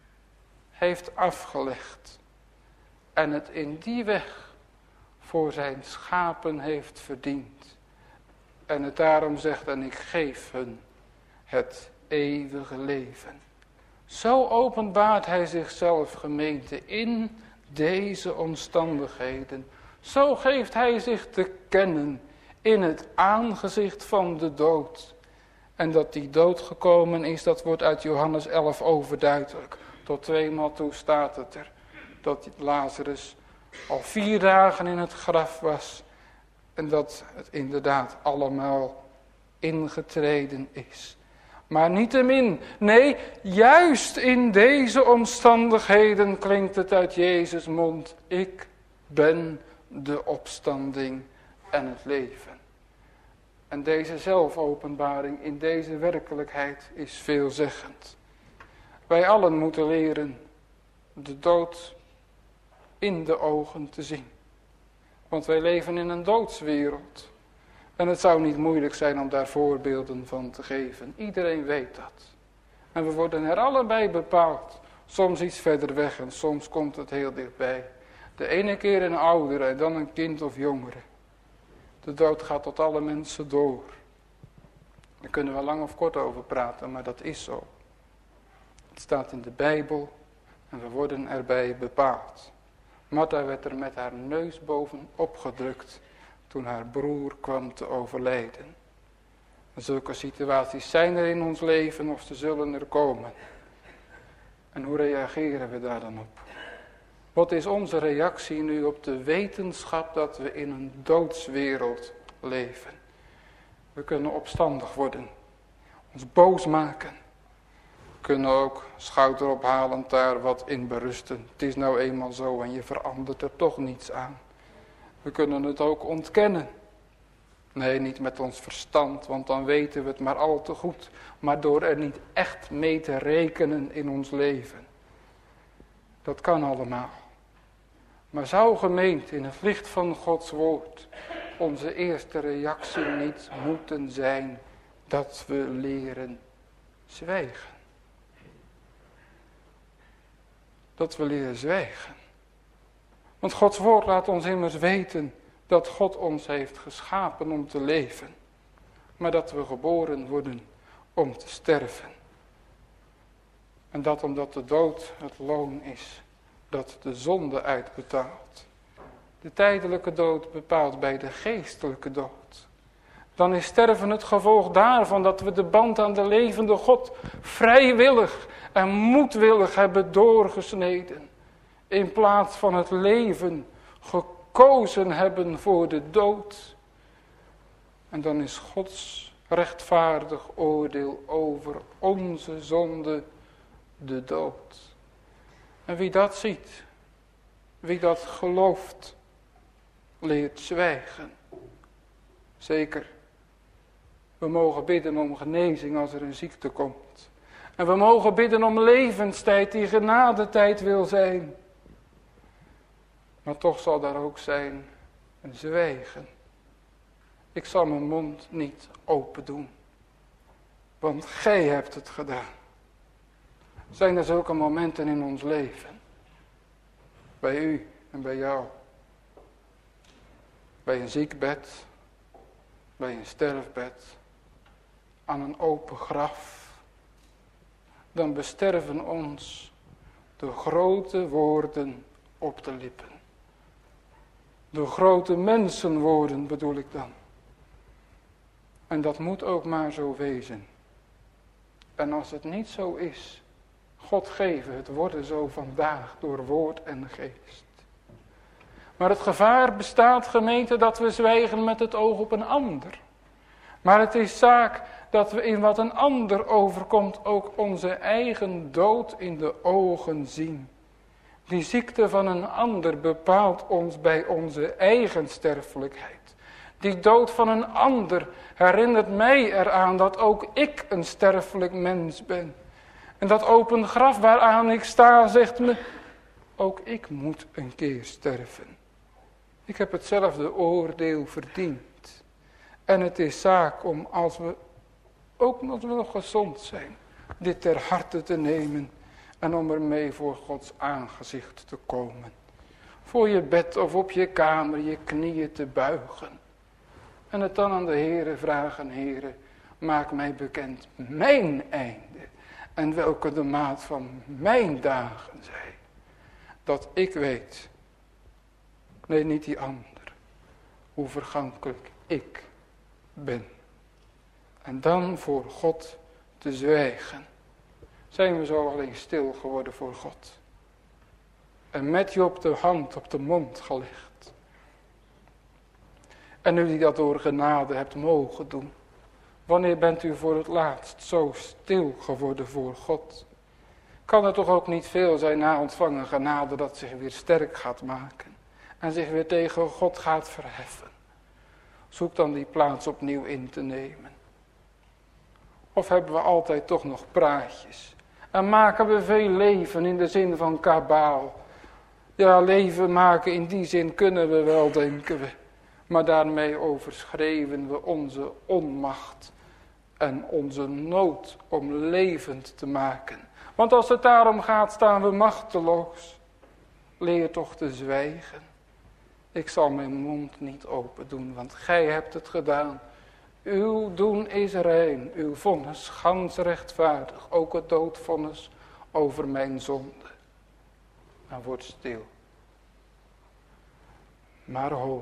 heeft afgelegd. En het in die weg voor zijn schapen heeft verdiend. En het daarom zegt, en ik geef hun het eeuwige leven. Zo openbaart hij zichzelf, gemeente, in deze omstandigheden. Zo geeft hij zich te kennen in het aangezicht van de dood. En dat die dood gekomen is, dat wordt uit Johannes elf overduidelijk. Tot tweemaal toe staat het er. Dat Lazarus al vier dagen in het graf was. En dat het inderdaad allemaal ingetreden is. Maar niettemin, nee, juist in deze omstandigheden klinkt het uit Jezus' mond. Ik ben de opstanding en het leven. En deze zelfopenbaring in deze werkelijkheid is veelzeggend. Wij allen moeten leren de dood in de ogen te zien. Want wij leven in een doodswereld. En het zou niet moeilijk zijn om daar voorbeelden van te geven. Iedereen weet dat. En we worden er allebei bepaald. Soms iets verder weg en soms komt het heel dichtbij. De ene keer een oudere en dan een kind of jongere. De dood gaat tot alle mensen door. Daar kunnen we lang of kort over praten, maar dat is zo. Het staat in de Bijbel en we worden erbij bepaald. Martha werd er met haar neus bovenop gedrukt toen haar broer kwam te overlijden. En zulke situaties zijn er in ons leven of ze zullen er komen. En hoe reageren we daar dan op? Wat is onze reactie nu op de wetenschap dat we in een doodswereld leven? We kunnen opstandig worden, ons boos maken. We kunnen ook schouderophalend daar wat in berusten. Het is nou eenmaal zo en je verandert er toch niets aan. We kunnen het ook ontkennen. Nee, niet met ons verstand, want dan weten we het maar al te goed. Maar door er niet echt mee te rekenen in ons leven. Dat kan allemaal. Maar zou gemeente in het licht van Gods woord onze eerste reactie niet moeten zijn dat we leren zwijgen? Dat we leren zwijgen. Want Gods woord laat ons immers weten dat God ons heeft geschapen om te leven. Maar dat we geboren worden om te sterven. En dat omdat de dood het loon is dat de zonde uitbetaalt. De tijdelijke dood bepaalt bij de geestelijke dood. Dan is sterven het gevolg daarvan dat we de band aan de levende God vrijwillig en moedwillig hebben doorgesneden. In plaats van het leven gekozen hebben voor de dood. En dan is Gods rechtvaardig oordeel over onze zonde de dood. En wie dat ziet, wie dat gelooft, leert zwijgen. Zeker, we mogen bidden om genezing als er een ziekte komt. En we mogen bidden om levenstijd die genadetijd wil zijn. Maar toch zal daar ook zijn een zwijgen. Ik zal mijn mond niet open doen. Want gij hebt het gedaan. Zijn er zulke momenten in ons leven? Bij u en bij jou. Bij een ziekbed. Bij een sterfbed. Aan een open graf. Dan besterven ons de grote woorden op de lippen. De grote mensenwoorden bedoel ik dan. En dat moet ook maar zo wezen. En als het niet zo is, God geven het worden zo vandaag door woord en geest. Maar het gevaar bestaat, gemeente, dat we zwijgen met het oog op een ander. Maar het is zaak dat we in wat een ander overkomt ook onze eigen dood in de ogen zien. Die ziekte van een ander bepaalt ons bij onze eigen sterfelijkheid. Die dood van een ander herinnert mij eraan dat ook ik een sterfelijk mens ben. En dat open graf waaraan ik sta zegt me, ook ik moet een keer sterven. Ik heb hetzelfde oordeel verdiend. En het is zaak om, als we, ook als we nog gezond zijn, dit ter harte te nemen. En om ermee voor Gods aangezicht te komen. Voor je bed of op je kamer je knieën te buigen. En het dan aan de Heere vragen, Heere, maak mij bekend mijn einde. En welke de maat van mijn dagen zijn. Dat ik weet, nee niet die ander, hoe vergankelijk ik ben. En dan voor God te zwijgen. Zijn we zo alleen stil geworden voor God. En met je op de hand op de mond gelegd. En u die dat door genade hebt mogen doen. Wanneer bent u voor het laatst zo stil geworden voor God? Kan er toch ook niet veel zijn na ontvangen genade dat zich weer sterk gaat maken. En zich weer tegen God gaat verheffen. Zoek dan die plaats opnieuw in te nemen. Of hebben we altijd toch nog praatjes? En maken we veel leven in de zin van kabaal. Ja, leven maken in die zin kunnen we wel, denken we. Maar daarmee overschreven we onze onmacht en onze nood om levend te maken. Want als het daarom gaat, staan we machteloos. Leer toch te zwijgen. Ik zal mijn mond niet open doen, want gij hebt het gedaan. Uw doen is rein, uw vonnis gans rechtvaardig. Ook het doodvonnis over mijn zonde. Dan wordt stil. Maar hoor,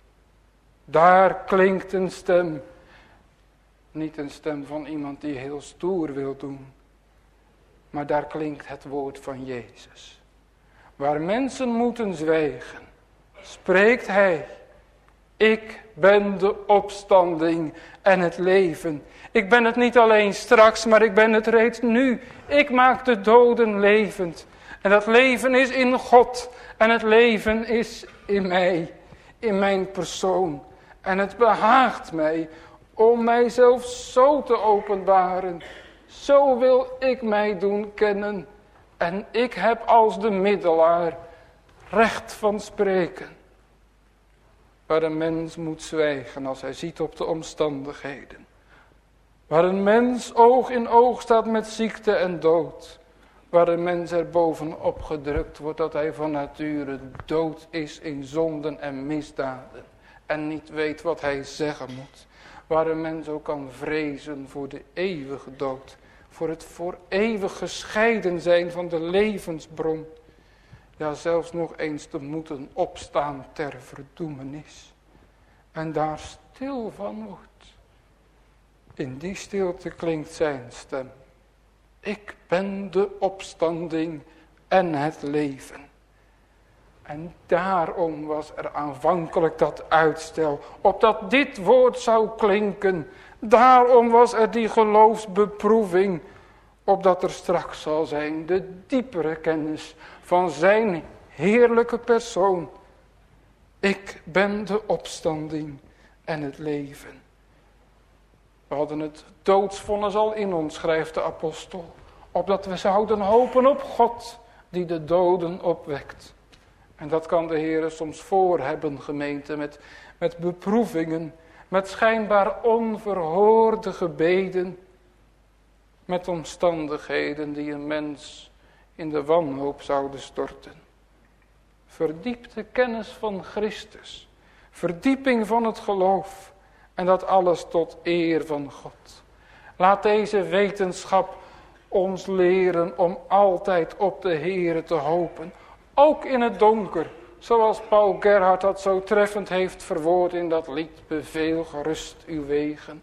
daar klinkt een stem. Niet een stem van iemand die heel stoer wil doen. Maar daar klinkt het woord van Jezus. Waar mensen moeten zwijgen, spreekt hij. Ik ben de opstanding en het leven. Ik ben het niet alleen straks, maar ik ben het reeds nu. Ik maak de doden levend. En dat leven is in God. En het leven is in mij. In mijn persoon. En het behaagt mij om mijzelf zo te openbaren. Zo wil ik mij doen kennen. En ik heb als de middelaar recht van spreken. Waar een mens moet zwijgen als hij ziet op de omstandigheden. Waar een mens oog in oog staat met ziekte en dood. Waar een mens er bovenop gedrukt wordt dat hij van nature dood is in zonden en misdaden. En niet weet wat hij zeggen moet. Waar een mens ook kan vrezen voor de eeuwige dood. Voor het voor eeuwig gescheiden zijn van de levensbron. Ja, zelfs nog eens te moeten opstaan ter verdoemenis. En daar stil van wordt. In die stilte klinkt zijn stem. Ik ben de opstanding en het leven. En daarom was er aanvankelijk dat uitstel. Opdat dit woord zou klinken. Daarom was er die geloofsbeproeving. Opdat er straks zal zijn de diepere kennis van zijn heerlijke persoon. Ik ben de opstanding en het leven. We hadden het doodsvonnis al in ons, schrijft de apostel. Opdat we zouden hopen op God die de doden opwekt. En dat kan de Heer soms voor hebben, gemeente, met, met beproevingen. Met schijnbaar onverhoorde gebeden. Met omstandigheden die een mens in de wanhoop zouden storten. Verdiepte kennis van Christus. Verdieping van het geloof. En dat alles tot eer van God. Laat deze wetenschap ons leren om altijd op de Heere te hopen. Ook in het donker. Zoals Paul Gerhard dat zo treffend heeft verwoord in dat lied. Beveel gerust uw wegen.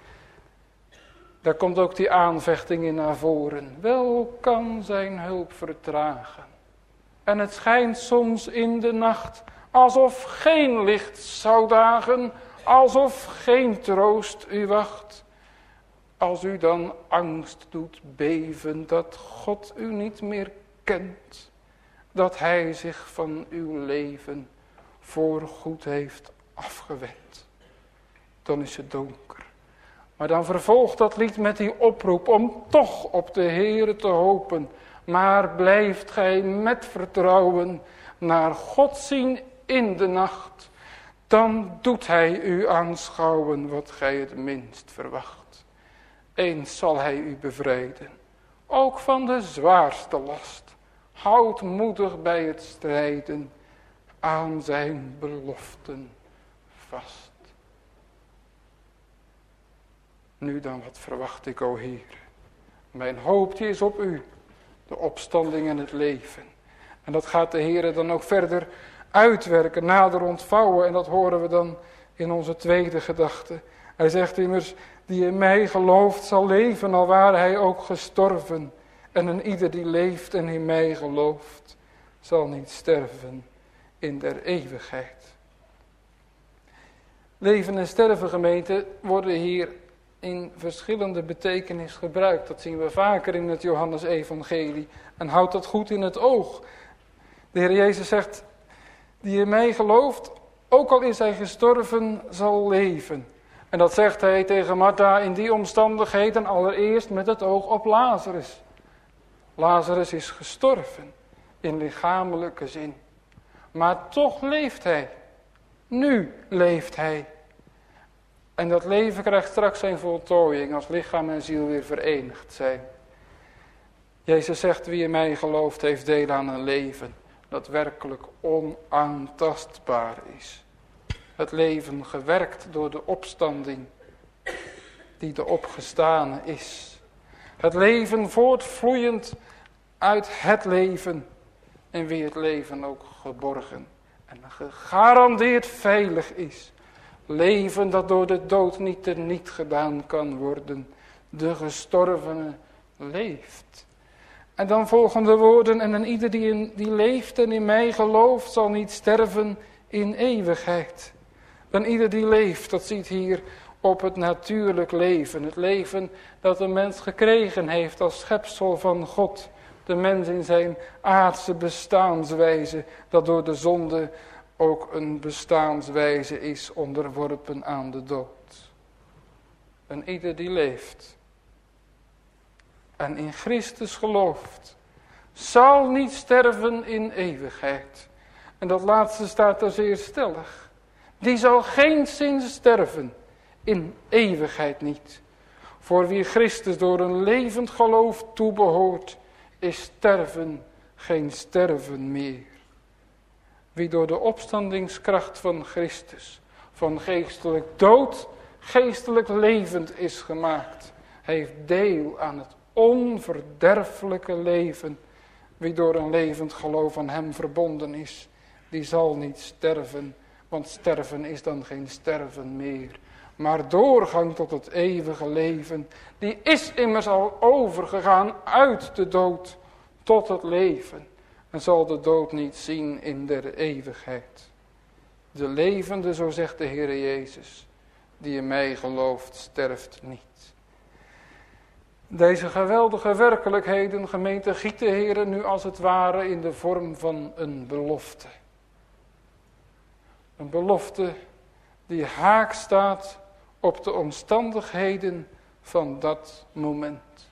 Daar komt ook die aanvechting in naar voren. Wel kan zijn hulp vertragen. En het schijnt soms in de nacht alsof geen licht zou dagen. Alsof geen troost u wacht. Als u dan angst doet beven dat God u niet meer kent. Dat hij zich van uw leven voorgoed heeft afgewend. Dan is het donker. Maar dan vervolgt dat lied met die oproep om toch op de Heere te hopen. Maar blijft gij met vertrouwen naar God zien in de nacht. Dan doet hij u aanschouwen wat gij het minst verwacht. Eens zal hij u bevrijden. Ook van de zwaarste last. Houd moedig bij het strijden. Aan zijn beloften vast. Nu dan, wat verwacht ik, o Heer? Mijn hoop die is op u. De opstanding en het leven. En dat gaat de Heer dan ook verder uitwerken, nader ontvouwen. En dat horen we dan in onze tweede gedachte. Hij zegt immers, die in mij gelooft zal leven, al ware hij ook gestorven. En een ieder die leeft en in mij gelooft, zal niet sterven in der eeuwigheid. Leven en sterven, gemeente, worden hier in verschillende betekenis gebruikt. Dat zien we vaker in het Johannes-evangelie. En houd dat goed in het oog. De Heer Jezus zegt, die in mij gelooft, ook al is hij gestorven, zal leven. En dat zegt hij tegen Martha in die omstandigheden allereerst met het oog op Lazarus. Lazarus is gestorven in lichamelijke zin. Maar toch leeft hij. Nu leeft hij. En dat leven krijgt straks zijn voltooiing als lichaam en ziel weer verenigd zijn. Jezus zegt, wie in mij gelooft heeft deel aan een leven dat werkelijk onaantastbaar is. Het leven gewerkt door de opstanding die de opgestane is. Het leven voortvloeiend uit het leven in wie het leven ook geborgen en gegarandeerd veilig is. Leven dat door de dood niet teniet gedaan kan worden. De gestorvene leeft. En dan volgen de woorden, en een ieder die, in, die leeft en in mij gelooft zal niet sterven in eeuwigheid. En ieder die leeft, dat ziet hier op het natuurlijk leven. Het leven dat een mens gekregen heeft als schepsel van God. De mens in zijn aardse bestaanswijze, dat door de zonde ook een bestaanswijze is onderworpen aan de dood. En ieder die leeft en in Christus gelooft, zal niet sterven in eeuwigheid. En dat laatste staat er zeer stellig. Die zal geenszins sterven, in eeuwigheid niet. Voor wie Christus door een levend geloof toebehoort, is sterven geen sterven meer. Wie door de opstandingskracht van Christus, van geestelijk dood, geestelijk levend is gemaakt, heeft deel aan het onverderfelijke leven. Wie door een levend geloof aan hem verbonden is, die zal niet sterven, want sterven is dan geen sterven meer. Maar doorgang tot het eeuwige leven, die is immers al overgegaan uit de dood tot het leven. En zal de dood niet zien in der eeuwigheid. De levende, zo zegt de Heere Jezus, die in mij gelooft, sterft niet. Deze geweldige werkelijkheden, gemeente, giet de Heere nu als het ware in de vorm van een belofte. Een belofte die haak staat op de omstandigheden van dat moment.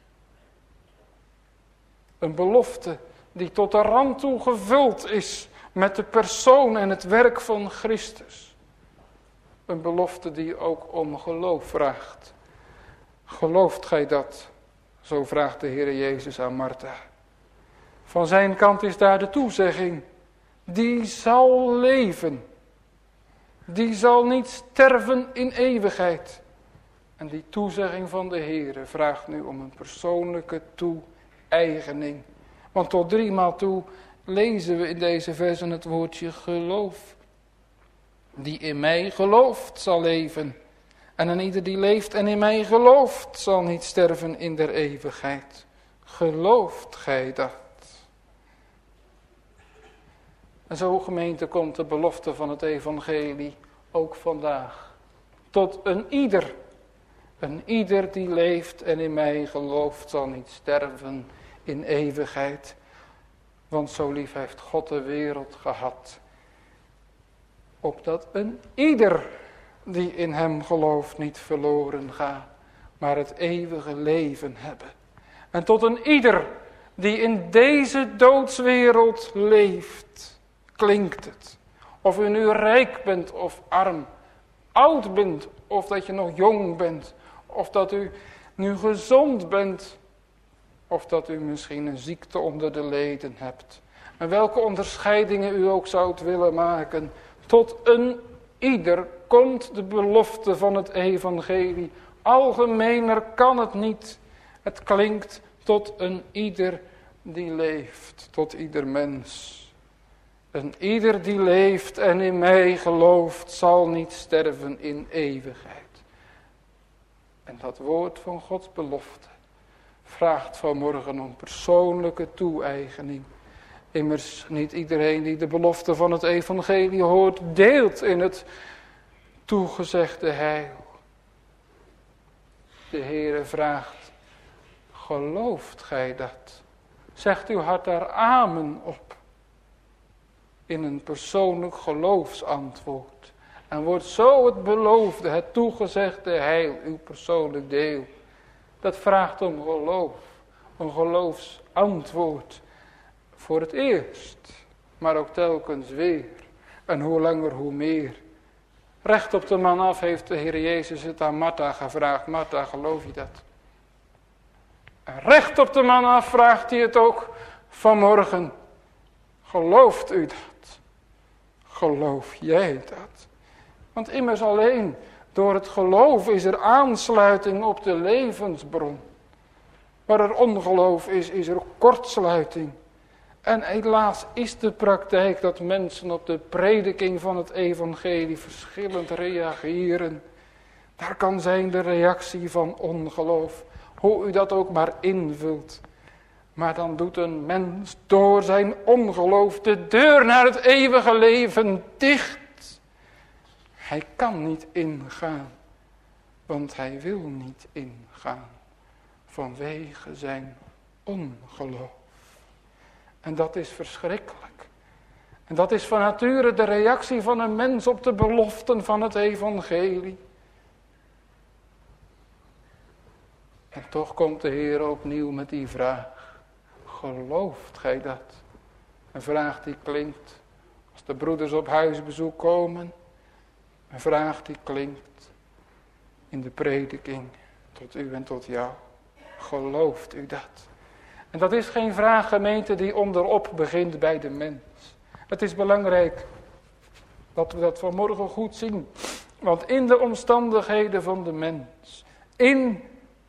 Een belofte die tot de rand toe gevuld is met de persoon en het werk van Christus. Een belofte die ook om geloof vraagt. Gelooft gij dat? Zo vraagt de Heer Jezus aan Martha. Van zijn kant is daar de toezegging. Die zal leven. Die zal niet sterven in eeuwigheid. En die toezegging van de Heer vraagt nu om een persoonlijke toe-eigening. Want tot driemaal toe lezen we in deze versen het woordje geloof. Die in mij gelooft zal leven. En een ieder die leeft en in mij gelooft zal niet sterven in der eeuwigheid. Gelooft gij dat? En zo, gemeente, komt de belofte van het evangelie ook vandaag. Tot een ieder. Een ieder die leeft en in mij gelooft zal niet sterven in eeuwigheid. Want zo lief heeft God de wereld gehad. Opdat een ieder die in hem gelooft niet verloren gaat, maar het eeuwige leven hebben. En tot een ieder die in deze doodswereld leeft, klinkt het. Of u nu rijk bent of arm, oud bent of dat je nog jong bent, of dat u nu gezond bent, of dat u misschien een ziekte onder de leden hebt. En welke onderscheidingen u ook zou willen maken, tot een ieder komt de belofte van het evangelie. Algemener kan het niet. Het klinkt tot een ieder die leeft, tot ieder mens. Een ieder die leeft en in mij gelooft zal niet sterven in eeuwigheid. En dat woord van Gods belofte vraagt vanmorgen om persoonlijke toe-eigening. Immers niet iedereen die de belofte van het evangelie hoort, deelt in het toegezegde heil. De Heere vraagt, gelooft gij dat? Zegt uw hart daar amen op? In een persoonlijk geloofsantwoord. En wordt zo het beloofde, het toegezegde heil, uw persoonlijk deel. Dat vraagt om geloof, een geloofsantwoord. Voor het eerst, maar ook telkens weer. En hoe langer, hoe meer. Recht op de man af heeft de Heer Jezus het aan Martha gevraagd. Martha, geloof je dat? En recht op de man af vraagt hij het ook vanmorgen. Gelooft u dat? Geloof jij dat? Want immers alleen door het geloof is er aansluiting op de levensbron. Waar er ongeloof is, is er kortsluiting. En helaas is de praktijk dat mensen op de prediking van het evangelie verschillend reageren. Daar kan zijn de reactie van ongeloof, hoe u dat ook maar invult. Maar dan doet een mens door zijn ongeloof de deur naar het eeuwige leven dicht. Hij kan niet ingaan, want hij wil niet ingaan vanwege zijn ongeloof. En dat is verschrikkelijk. En dat is van nature de reactie van een mens op de beloften van het evangelie. En toch komt de Heer opnieuw met die vraag. Gelooft gij dat? Een vraag die klinkt als de broeders op huisbezoek komen. Een vraag die klinkt in de prediking tot u en tot jou. Gelooft u dat? En dat is geen vraag, gemeente, die onderop begint bij de mens. Het is belangrijk dat we dat vanmorgen goed zien. Want in de omstandigheden van de mens, in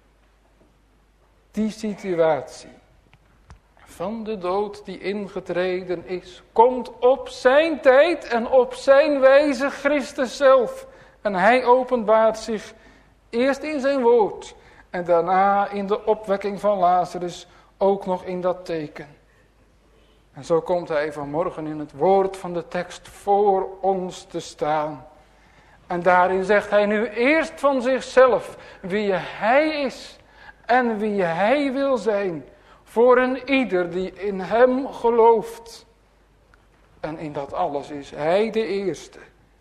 die situatie van de dood die ingetreden is, komt op zijn tijd en op zijn wijze Christus zelf. En hij openbaart zich eerst in zijn woord en daarna in de opwekking van Lazarus ook nog in dat teken. En zo komt hij vanmorgen in het woord van de tekst voor ons te staan. En daarin zegt hij nu eerst van zichzelf wie hij is en wie hij wil zijn voor een ieder die in hem gelooft. En in dat alles is hij de eerste.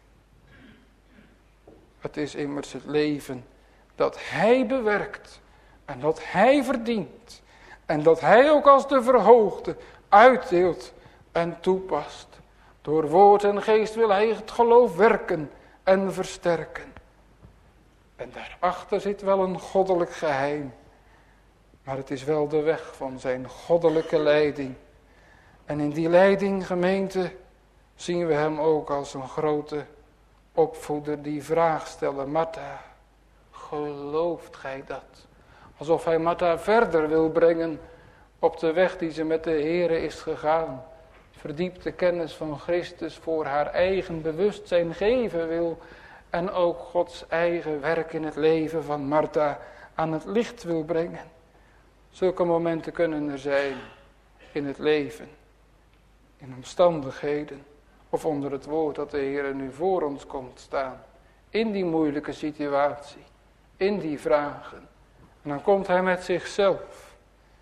Het is immers het leven dat hij bewerkt en dat hij verdient. En dat hij ook als de verhoogde uitdeelt en toepast. Door woord en geest wil hij het geloof werken en versterken. En daarachter zit wel een goddelijk geheim. Maar het is wel de weg van zijn goddelijke leiding. En in die leiding, gemeente, zien we hem ook als een grote opvoeder die vraag stellen. Martha, gelooft gij dat? Alsof hij Martha verder wil brengen op de weg die ze met de Here is gegaan. Verdiepte kennis van Christus voor haar eigen bewustzijn geven wil. En ook Gods eigen werk in het leven van Martha aan het licht wil brengen. Zulke momenten kunnen er zijn in het leven. In omstandigheden. Of onder het woord dat de Heer nu voor ons komt staan. In die moeilijke situatie. In die vragen. En dan komt hij met zichzelf.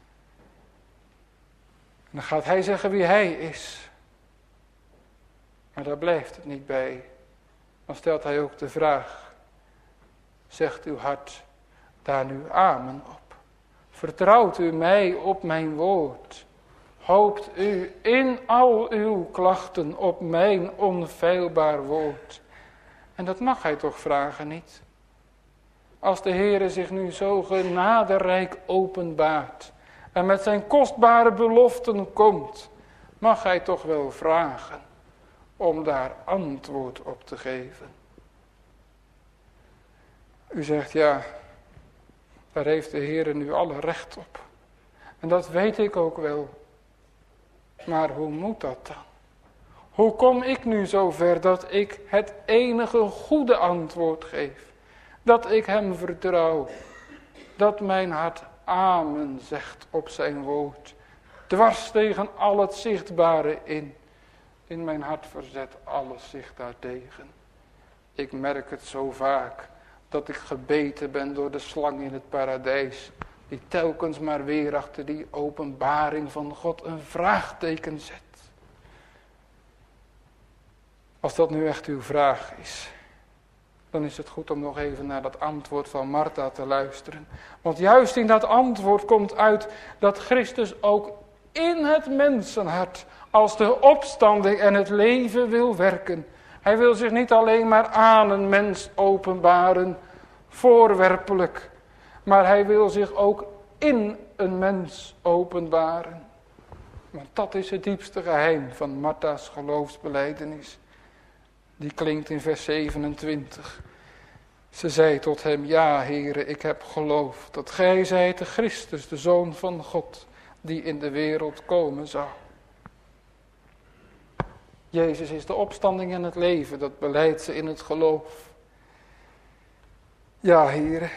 En dan gaat hij zeggen wie hij is. Maar daar blijft het niet bij. Dan stelt hij ook de vraag. Zegt uw hart daar nu amen op? Vertrouwt u mij op mijn woord? Hoopt u in al uw klachten op mijn onfeilbaar woord? En dat mag hij toch vragen niet? Als de Heere zich nu zo genaderijk openbaart en met zijn kostbare beloften komt, mag hij toch wel vragen om daar antwoord op te geven. U zegt ja, daar heeft de Heere nu alle recht op. En dat weet ik ook wel. Maar hoe moet dat dan? Hoe kom ik nu zover dat ik het enige goede antwoord geef? Dat ik hem vertrouw. Dat mijn hart amen zegt op zijn woord. Dwars tegen al het zichtbare in. In mijn hart verzet alles zich daartegen. Ik merk het zo vaak. Dat ik gebeten ben door de slang in het paradijs. Die telkens maar weer achter die openbaring van God een vraagteken zet. Als dat nu echt uw vraag is. Dan is het goed om nog even naar dat antwoord van Martha te luisteren. Want juist in dat antwoord komt uit dat Christus ook in het mensenhart als de opstanding en het leven wil werken. Hij wil zich niet alleen maar aan een mens openbaren, voorwerpelijk. Maar hij wil zich ook in een mens openbaren. Want dat is het diepste geheim van Martha's geloofsbelijdenis. Die klinkt in vers zevenentwintig. Ze zei tot hem, ja, Heere, ik heb geloofd dat gij zijt de Christus, de Zoon van God, die in de wereld komen zou. Jezus is de opstanding en het leven, dat belijdt ze in het geloof. Ja, Heere,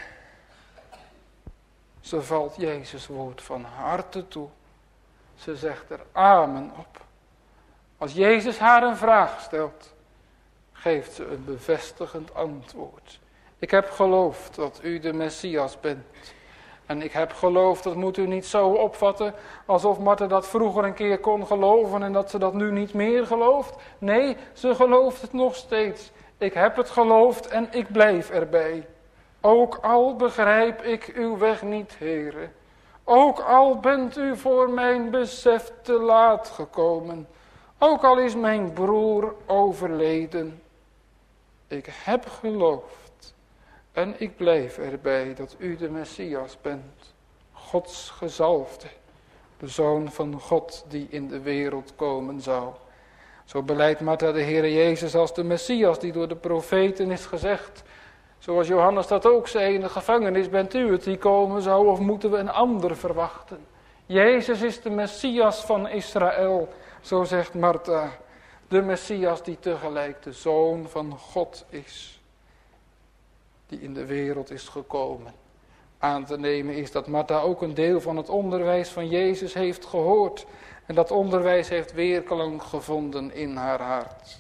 ze valt Jezus woord van harte toe. Ze zegt er amen op. Als Jezus haar een vraag stelt, geeft ze een bevestigend antwoord. Ik heb geloofd dat u de Messias bent. En ik heb geloofd, dat moet u niet zo opvatten, alsof Martha dat vroeger een keer kon geloven en dat ze dat nu niet meer gelooft. Nee, ze gelooft het nog steeds. Ik heb het geloofd en ik blijf erbij. Ook al begrijp ik uw weg niet, Heere. Ook al bent u voor mijn besef te laat gekomen. Ook al is mijn broer overleden. Ik heb geloofd en ik blijf erbij dat u de Messias bent. Gods gezalfde, de Zoon van God die in de wereld komen zou. Zo beleidt Martha de Heere Jezus als de Messias die door de profeten is gezegd. Zoals Johannes dat ook zei in de gevangenis, bent u het die komen zou of moeten we een ander verwachten? Jezus is de Messias van Israël, zo zegt Martha. De Messias die tegelijk de Zoon van God is, die in de wereld is gekomen. Aan te nemen is dat Martha ook een deel van het onderwijs van Jezus heeft gehoord. En dat onderwijs heeft weerklank gevonden in haar hart.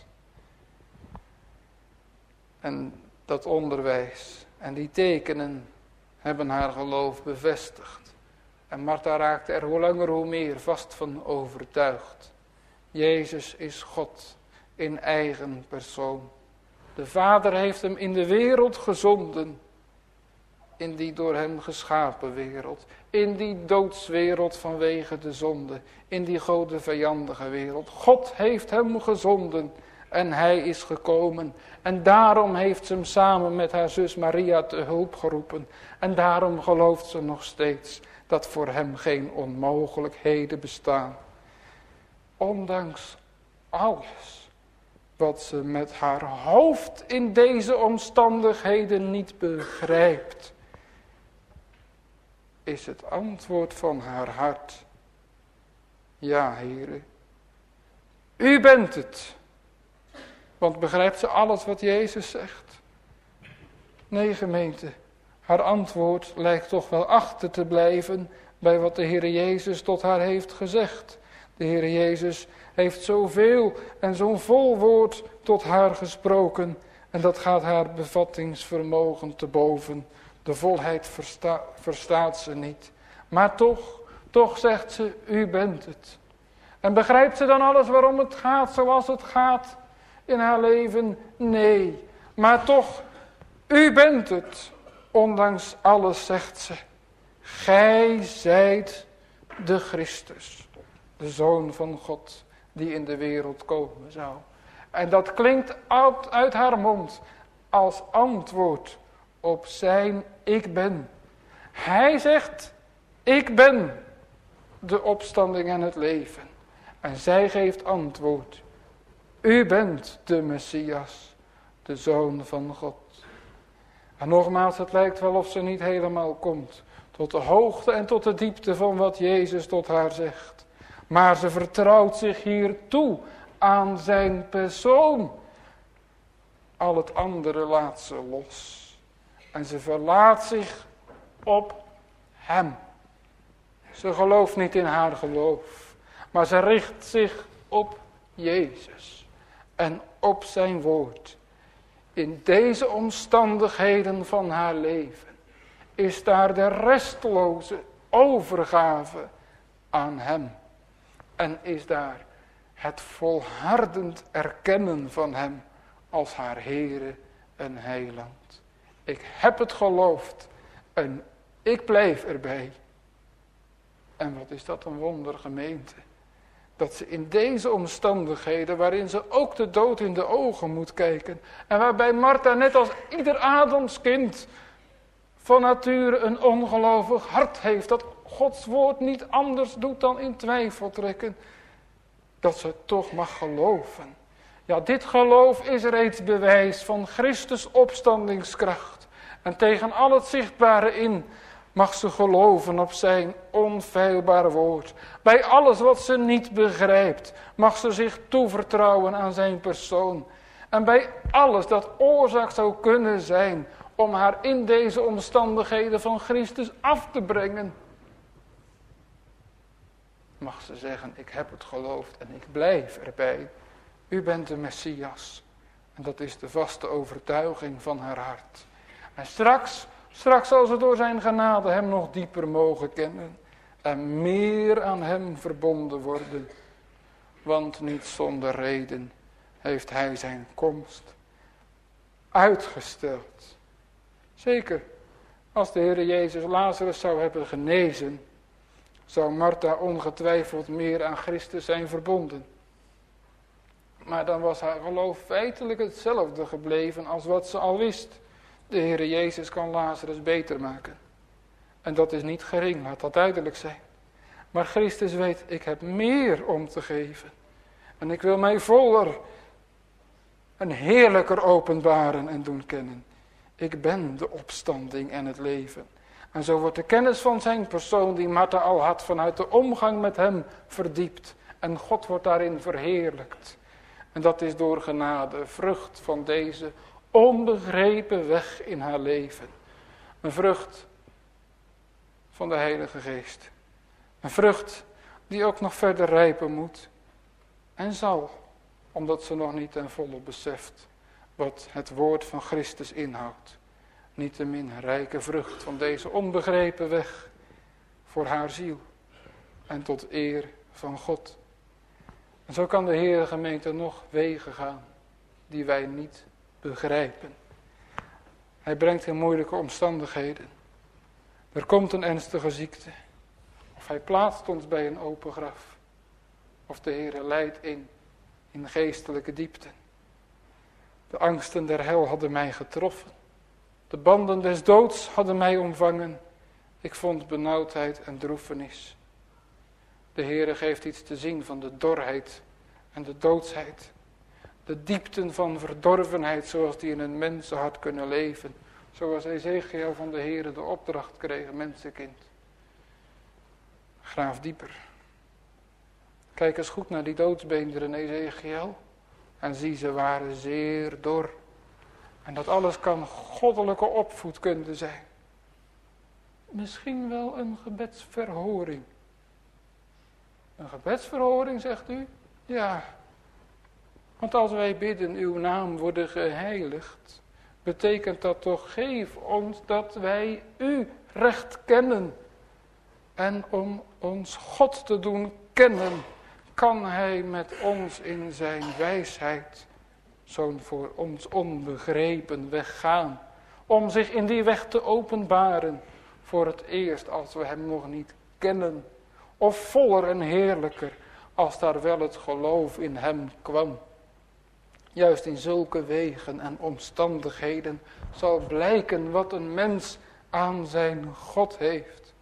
En dat onderwijs en die tekenen hebben haar geloof bevestigd. En Martha raakte er hoe langer hoe meer vast van overtuigd. Jezus is God in eigen persoon. De Vader heeft hem in de wereld gezonden. In die door hem geschapen wereld. In die doodswereld vanwege de zonde. In die gode vijandige wereld. God heeft hem gezonden. En hij is gekomen. En daarom heeft ze hem samen met haar zus Maria te hulp geroepen. En daarom gelooft ze nog steeds dat voor hem geen onmogelijkheden bestaan. Ondanks alles wat ze met haar hoofd in deze omstandigheden niet begrijpt, is het antwoord van haar hart: ja, Heere, u bent het. Want begrijpt ze alles wat Jezus zegt? Nee, gemeente, haar antwoord lijkt toch wel achter te blijven bij wat de Heere Jezus tot haar heeft gezegd. De Heere Jezus heeft zoveel en zo'n vol woord tot haar gesproken. En dat gaat haar bevattingsvermogen te boven. De volheid versta, verstaat ze niet. Maar toch, toch zegt ze, u bent het. En begrijpt ze dan alles waarom het gaat zoals het gaat in haar leven? Nee, maar toch, u bent het. Ondanks alles zegt ze, gij zijt de Christus, de Zoon van God, die in de wereld komen zou. En dat klinkt uit, uit haar mond als antwoord op zijn ik ben. Hij zegt, ik ben de opstanding en het leven. En zij geeft antwoord, u bent de Messias, de Zoon van God. En nogmaals, het lijkt wel of ze niet helemaal komt tot de hoogte en tot de diepte van wat Jezus tot haar zegt. Maar ze vertrouwt zich hier toe aan zijn persoon. Al het andere laat ze los. En ze verlaat zich op hem. Ze gelooft niet in haar geloof. Maar ze richt zich op Jezus. En op zijn woord. In deze omstandigheden van haar leven is daar de restloze overgave aan hem. En is daar het volhardend erkennen van hem als haar Heere en Heiland. Ik heb het geloofd en ik blijf erbij. En wat is dat een wonder, gemeente. Dat ze in deze omstandigheden, waarin ze ook de dood in de ogen moet kijken. En waarbij Martha net als ieder Adamskind van nature een ongelovig hart heeft. Dat Gods woord niet anders doet dan in twijfel trekken. Dat ze toch mag geloven. Ja, dit geloof is reeds bewijs van Christus opstandingskracht. En tegen al het zichtbare in mag ze geloven op zijn onfeilbaar woord. Bij alles wat ze niet begrijpt, mag ze zich toevertrouwen aan zijn persoon. En bij alles dat oorzaak zou kunnen zijn om haar in deze omstandigheden van Christus af te brengen, mag ze zeggen, ik heb het geloofd en ik blijf erbij. U bent de Messias. En dat is de vaste overtuiging van haar hart. En straks, straks zal ze door zijn genade hem nog dieper mogen kennen. En meer aan hem verbonden worden. Want niet zonder reden heeft hij zijn komst uitgesteld. Zeker, als de Heer Jezus Lazarus zou hebben genezen, zou Martha ongetwijfeld meer aan Christus zijn verbonden. Maar dan was haar geloof feitelijk hetzelfde gebleven als wat ze al wist. De Heer Jezus kan Lazarus beter maken. En dat is niet gering, laat dat duidelijk zijn. Maar Christus weet, ik heb meer om te geven. En ik wil mij voller en heerlijker openbaren en doen kennen. Ik ben de opstanding en het leven. En zo wordt de kennis van zijn persoon die Martha al had vanuit de omgang met hem verdiept. En God wordt daarin verheerlijkt. En dat is door genade, vrucht van deze onbegrepen weg in haar leven. Een vrucht van de Heilige Geest. Een vrucht die ook nog verder rijpen moet. En zal, omdat ze nog niet ten volle beseft wat het woord van Christus inhoudt. Niettemin een rijke vrucht van deze onbegrepen weg voor haar ziel. En tot eer van God. En zo kan de Heer gemeente nog wegen gaan die wij niet begrijpen. Hij brengt in moeilijke omstandigheden. Er komt een ernstige ziekte. Of hij plaatst ons bij een open graf. Of de Heer leidt in, in geestelijke diepte. De angsten der hel hadden mij getroffen. De banden des doods hadden mij omvangen. Ik vond benauwdheid en droefenis. De Heere geeft iets te zien van de dorheid en de doodsheid. De diepten van verdorvenheid zoals die in een mensenhart kunnen leven. Zoals Ezekiel van de Heere de opdracht kreeg, mensenkind. Graaf dieper. Kijk eens goed naar die doodsbeenderen, Ezekiel. En zie, ze waren zeer dor. En dat alles kan goddelijke opvoedkunde zijn. Misschien wel een gebedsverhoring. Een gebedsverhoring, zegt u? Ja. Want als wij bidden, uw naam worden geheiligd, betekent dat toch, geef ons dat wij u recht kennen. En om ons God te doen kennen, kan hij met ons in zijn wijsheid zo'n voor ons onbegrepen weg gaan. Om zich in die weg te openbaren voor het eerst als we hem nog niet kennen. Of voller en heerlijker als daar wel het geloof in hem kwam. Juist in zulke wegen en omstandigheden zal blijken wat een mens aan zijn God heeft.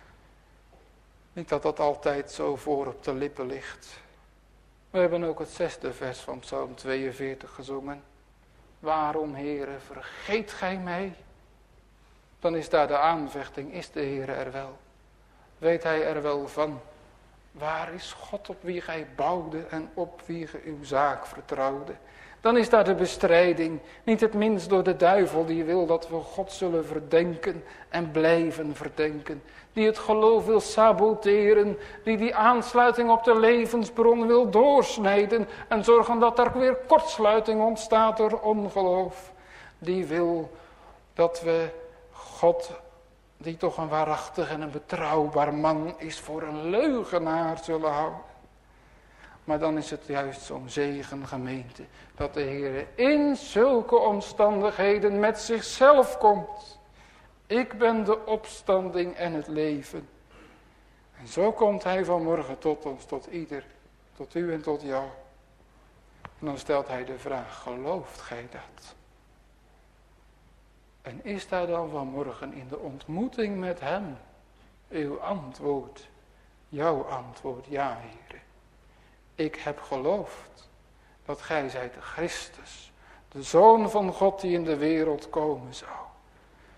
Niet dat dat altijd zo voor op de lippen ligt. We hebben ook het zesde vers van Psalm tweeënveertig gezongen. Waarom, Heere, vergeet gij mij? Dan is daar de aanvechting, is de Heere er wel? Weet hij er wel van? Waar is God op wie gij bouwde en op wie ge uw zaak vertrouwde? Dan is daar de bestrijding, niet het minst door de duivel die wil dat we God zullen verdenken en blijven verdenken. Die het geloof wil saboteren, die die aansluiting op de levensbron wil doorsnijden en zorgen dat er weer kortsluiting ontstaat door ongeloof. Die wil dat we God, die toch een waarachtig en een betrouwbaar man is, voor een leugenaar zullen houden. Maar dan is het juist zo'n zegen, gemeente, dat de Heer in zulke omstandigheden met zichzelf komt. Ik ben de opstanding en het leven. En zo komt hij vanmorgen tot ons, tot ieder, tot u en tot jou. En dan stelt hij de vraag, gelooft gij dat? En is daar dan vanmorgen in de ontmoeting met hem uw antwoord, jouw antwoord, ja, Heer. Ik heb geloofd dat gij zijt de Christus, de Zoon van God die in de wereld komen zou.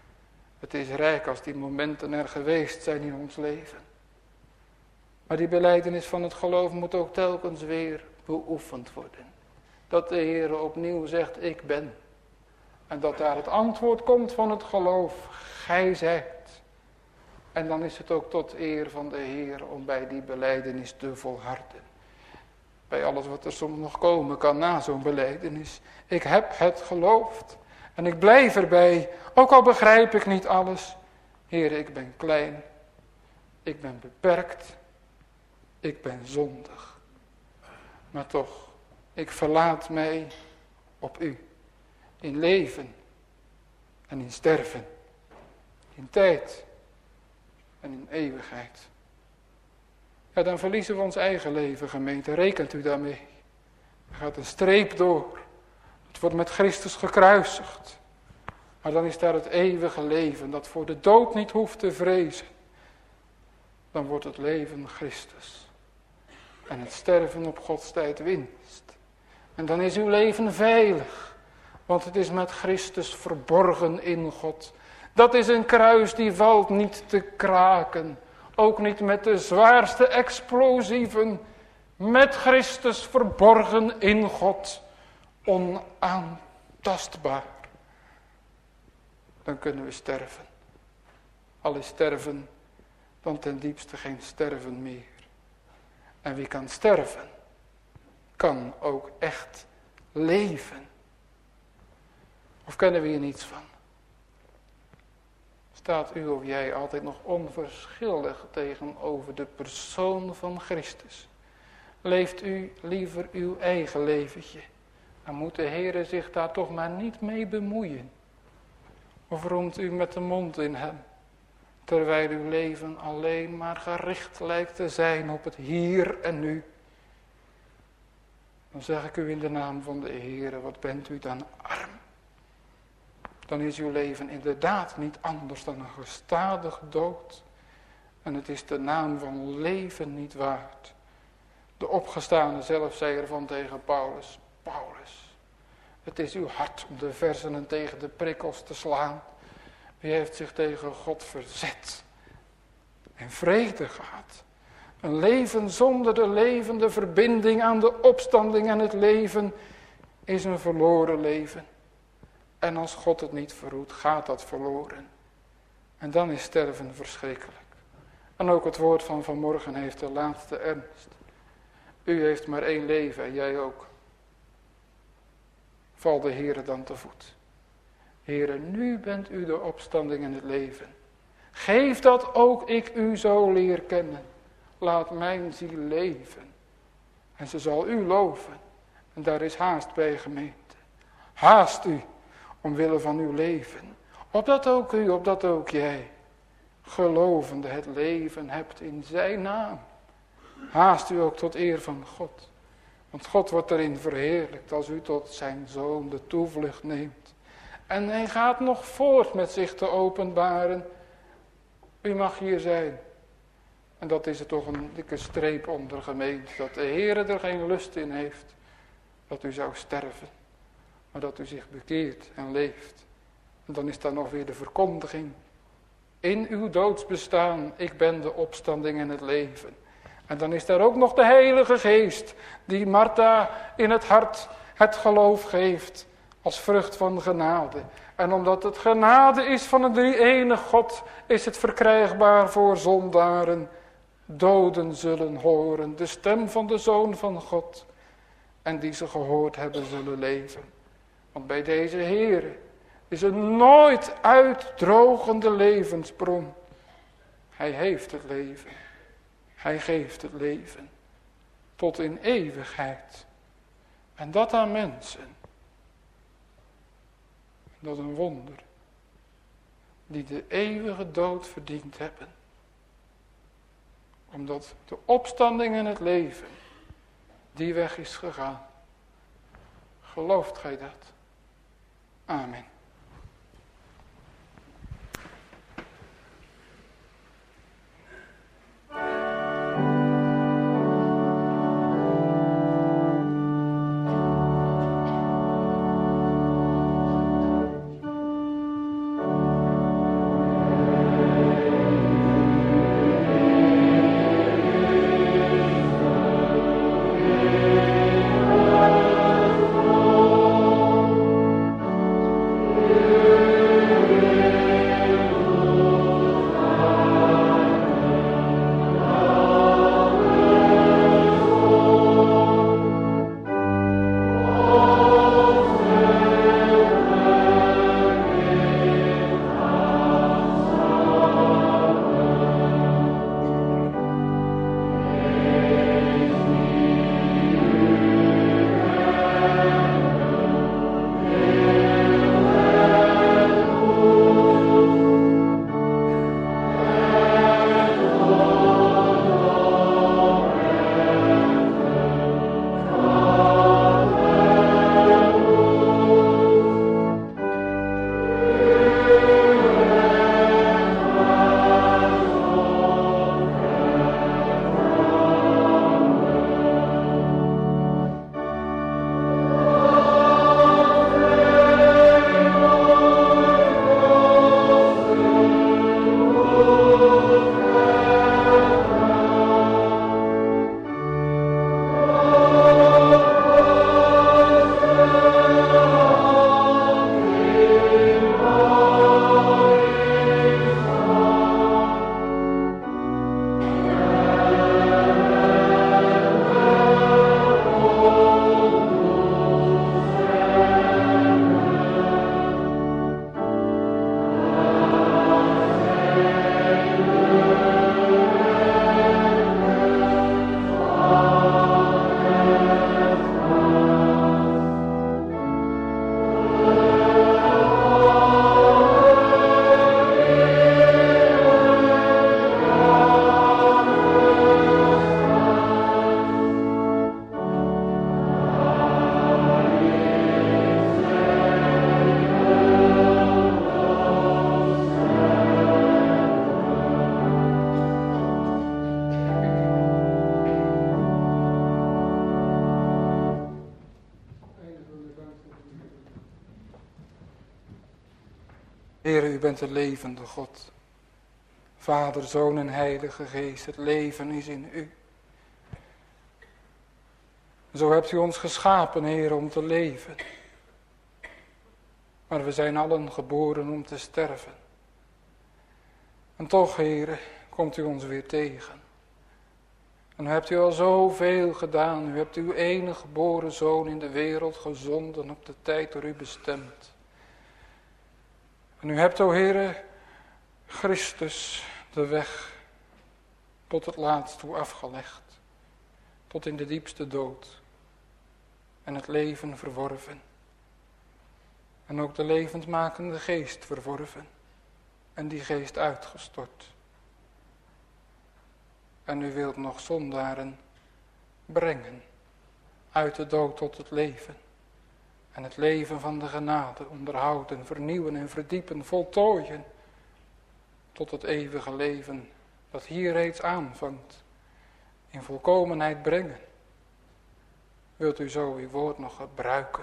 Het is rijk als die momenten er geweest zijn in ons leven. Maar die belijdenis van het geloof moet ook telkens weer beoefend worden. Dat de Heer opnieuw zegt, ik ben. En dat daar het antwoord komt van het geloof, gij zijt. En dan is het ook tot eer van de Heer om bij die belijdenis te volharden. Bij alles wat er soms nog komen kan na zo'n belijdenis. Ik heb het geloofd. En ik blijf erbij, ook al begrijp ik niet alles. Heer, ik ben klein. Ik ben beperkt. Ik ben zondig. Maar toch, ik verlaat mij op u. In leven en in sterven. In tijd en in eeuwigheid. Ja, dan verliezen we ons eigen leven, gemeente. Rekent u daarmee. Er gaat een streep door. Het wordt met Christus gekruisigd. Maar dan is daar het eeuwige leven, dat voor de dood niet hoeft te vrezen. Dan wordt het leven Christus. En het sterven op Gods tijd winst. En dan is uw leven veilig. Want het is met Christus verborgen in God. Dat is een kruis die valt niet te kraken. Ook niet met de zwaarste explosieven. Met Christus verborgen in God. Onaantastbaar. Dan kunnen we sterven. Al is sterven dan ten diepste geen sterven meer. En wie kan sterven, kan ook echt leven. Of kennen we hier niets van? Staat u of jij altijd nog onverschillig tegenover de persoon van Christus? Leeft u liever uw eigen leventje? Dan moet de Heere zich daar toch maar niet mee bemoeien. Of roemt u met de mond in hem? Terwijl uw leven alleen maar gericht lijkt te zijn op het hier en nu. Dan zeg ik u in de naam van de Heere, wat bent u dan arm. Dan is uw leven inderdaad niet anders dan een gestadige dood. En het is de naam van leven niet waard. De opgestane zelf zei ervan tegen Paulus. Paulus, het is uw hart om de versenen tegen de prikkels te slaan. Wie heeft zich tegen God verzet en vrede gehad? Een leven zonder de levende verbinding aan de opstanding en het leven is een verloren leven. En als God het niet verhoedt, gaat dat verloren. En dan is sterven verschrikkelijk. En ook het woord van vanmorgen heeft de laatste ernst. U heeft maar één leven en jij ook. Val de Heere dan te voet. Heere, nu bent u de opstanding en het leven. Geef dat ook ik u zo leer kennen. Laat mijn ziel leven. En ze zal u loven. En daar is haast bij, gemeente. Haast u, omwille van uw leven. Opdat ook u, opdat ook jij, gelovende het leven hebt in zijn naam. Haast u ook tot eer van God. Want God wordt erin verheerlijkt als u tot zijn zoon de toevlucht neemt. En hij gaat nog voort met zich te openbaren. U mag hier zijn. En dat is er toch een dikke streep onder, gemeente. Dat de Heere er geen lust in heeft. Dat u zou sterven. Maar dat u zich bekeert en leeft. En dan is daar nog weer de verkondiging. In uw doodsbestaan, ik ben de opstanding en het leven. En dan is daar ook nog de Heilige Geest. Die Martha in het hart het geloof geeft. Als vrucht van genade. En omdat het genade is van een drie-enige God, is het verkrijgbaar voor zondaren. Doden zullen horen de stem van de Zoon van God. En die ze gehoord hebben zullen leven. Want bij deze Heere is er nooit uitdrogende levensbron. Hij heeft het leven. Hij geeft het leven. Tot in eeuwigheid. En dat aan mensen. Dat is een wonder. Die de eeuwige dood verdiend hebben. Omdat de opstanding en het leven die weg is gegaan. Gelooft gij dat? Amen. Heere, u bent de levende God. Vader, Zoon en Heilige Geest, het leven is in u. Zo hebt u ons geschapen, Heer, om te leven. Maar we zijn allen geboren om te sterven. En toch, Heer, komt u ons weer tegen. En u hebt u al zoveel gedaan. U hebt uw enige geboren Zoon in de wereld gezonden op de tijd door u bestemd. En u hebt, o Heere, Christus de weg tot het laatst toe afgelegd. Tot in de diepste dood. En het leven verworven. En ook de levendmakende geest verworven. En die geest uitgestort. En u wilt nog zondaren brengen. Uit de dood tot het leven. En het leven van de genade onderhouden, vernieuwen en verdiepen, voltooien. Tot het eeuwige leven dat hier reeds aanvangt. In volkomenheid brengen. Wilt u zo uw woord nog gebruiken.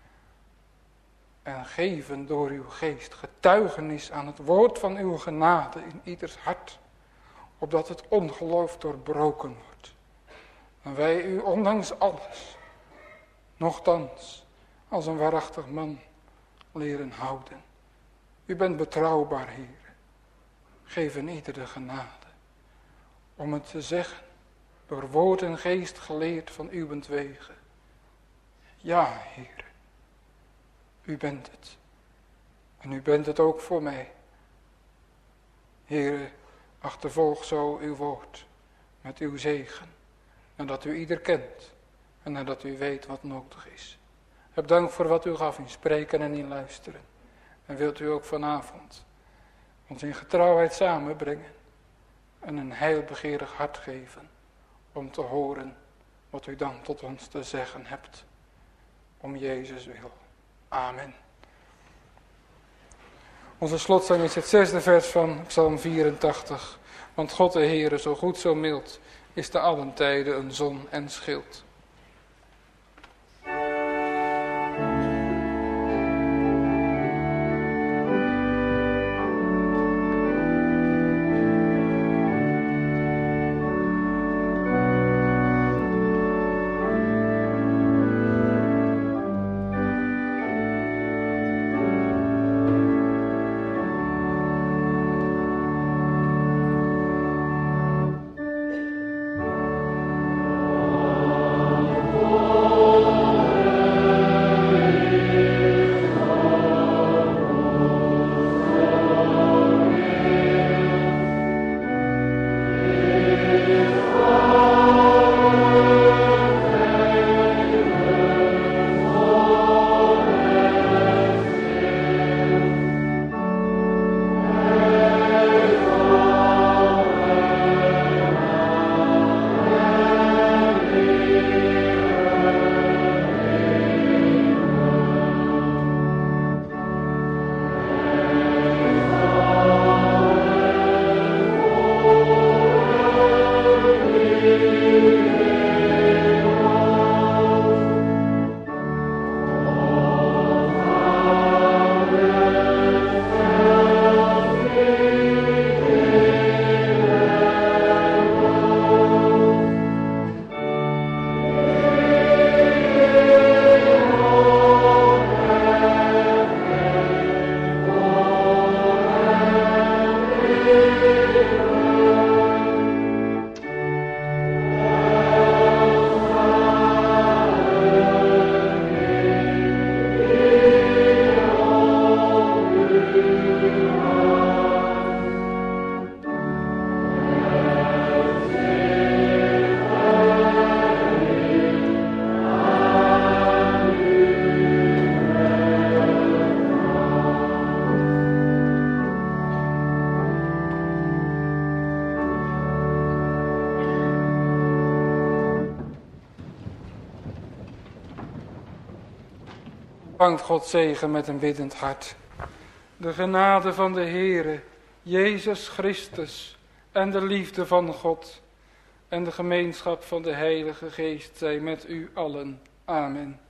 En geven door uw geest getuigenis aan het woord van uw genade in ieders hart. Opdat het ongeloof doorbroken wordt. En wij u ondanks alles, nochtans, als een waarachtig man leren houden. U bent betrouwbaar, Heer. Geef in ieder de genade. Om het te zeggen, door woord en geest geleerd van uwentwege. Ja, Heer. U bent het. En u bent het ook voor mij. Heere, achtervolg zo uw woord met uw zegen. Nadat u ieder kent en nadat u weet wat nodig is. Heb dank voor wat u gaf in spreken en in luisteren. En wilt u ook vanavond ons in getrouwheid samenbrengen en een heilbegeerig hart geven om te horen wat u dan tot ons te zeggen hebt. Om Jezus wil. Amen. Onze slotzang is het zesde vers van Psalm vierentachtig. Want God de Heere, zo goed, zo mild, is te allen tijden een zon en schild. Ontvangt Gods zegen met een biddend hart. De genade van de Heere, Jezus Christus, en de liefde van God, en de gemeenschap van de Heilige Geest zij met u allen. Amen.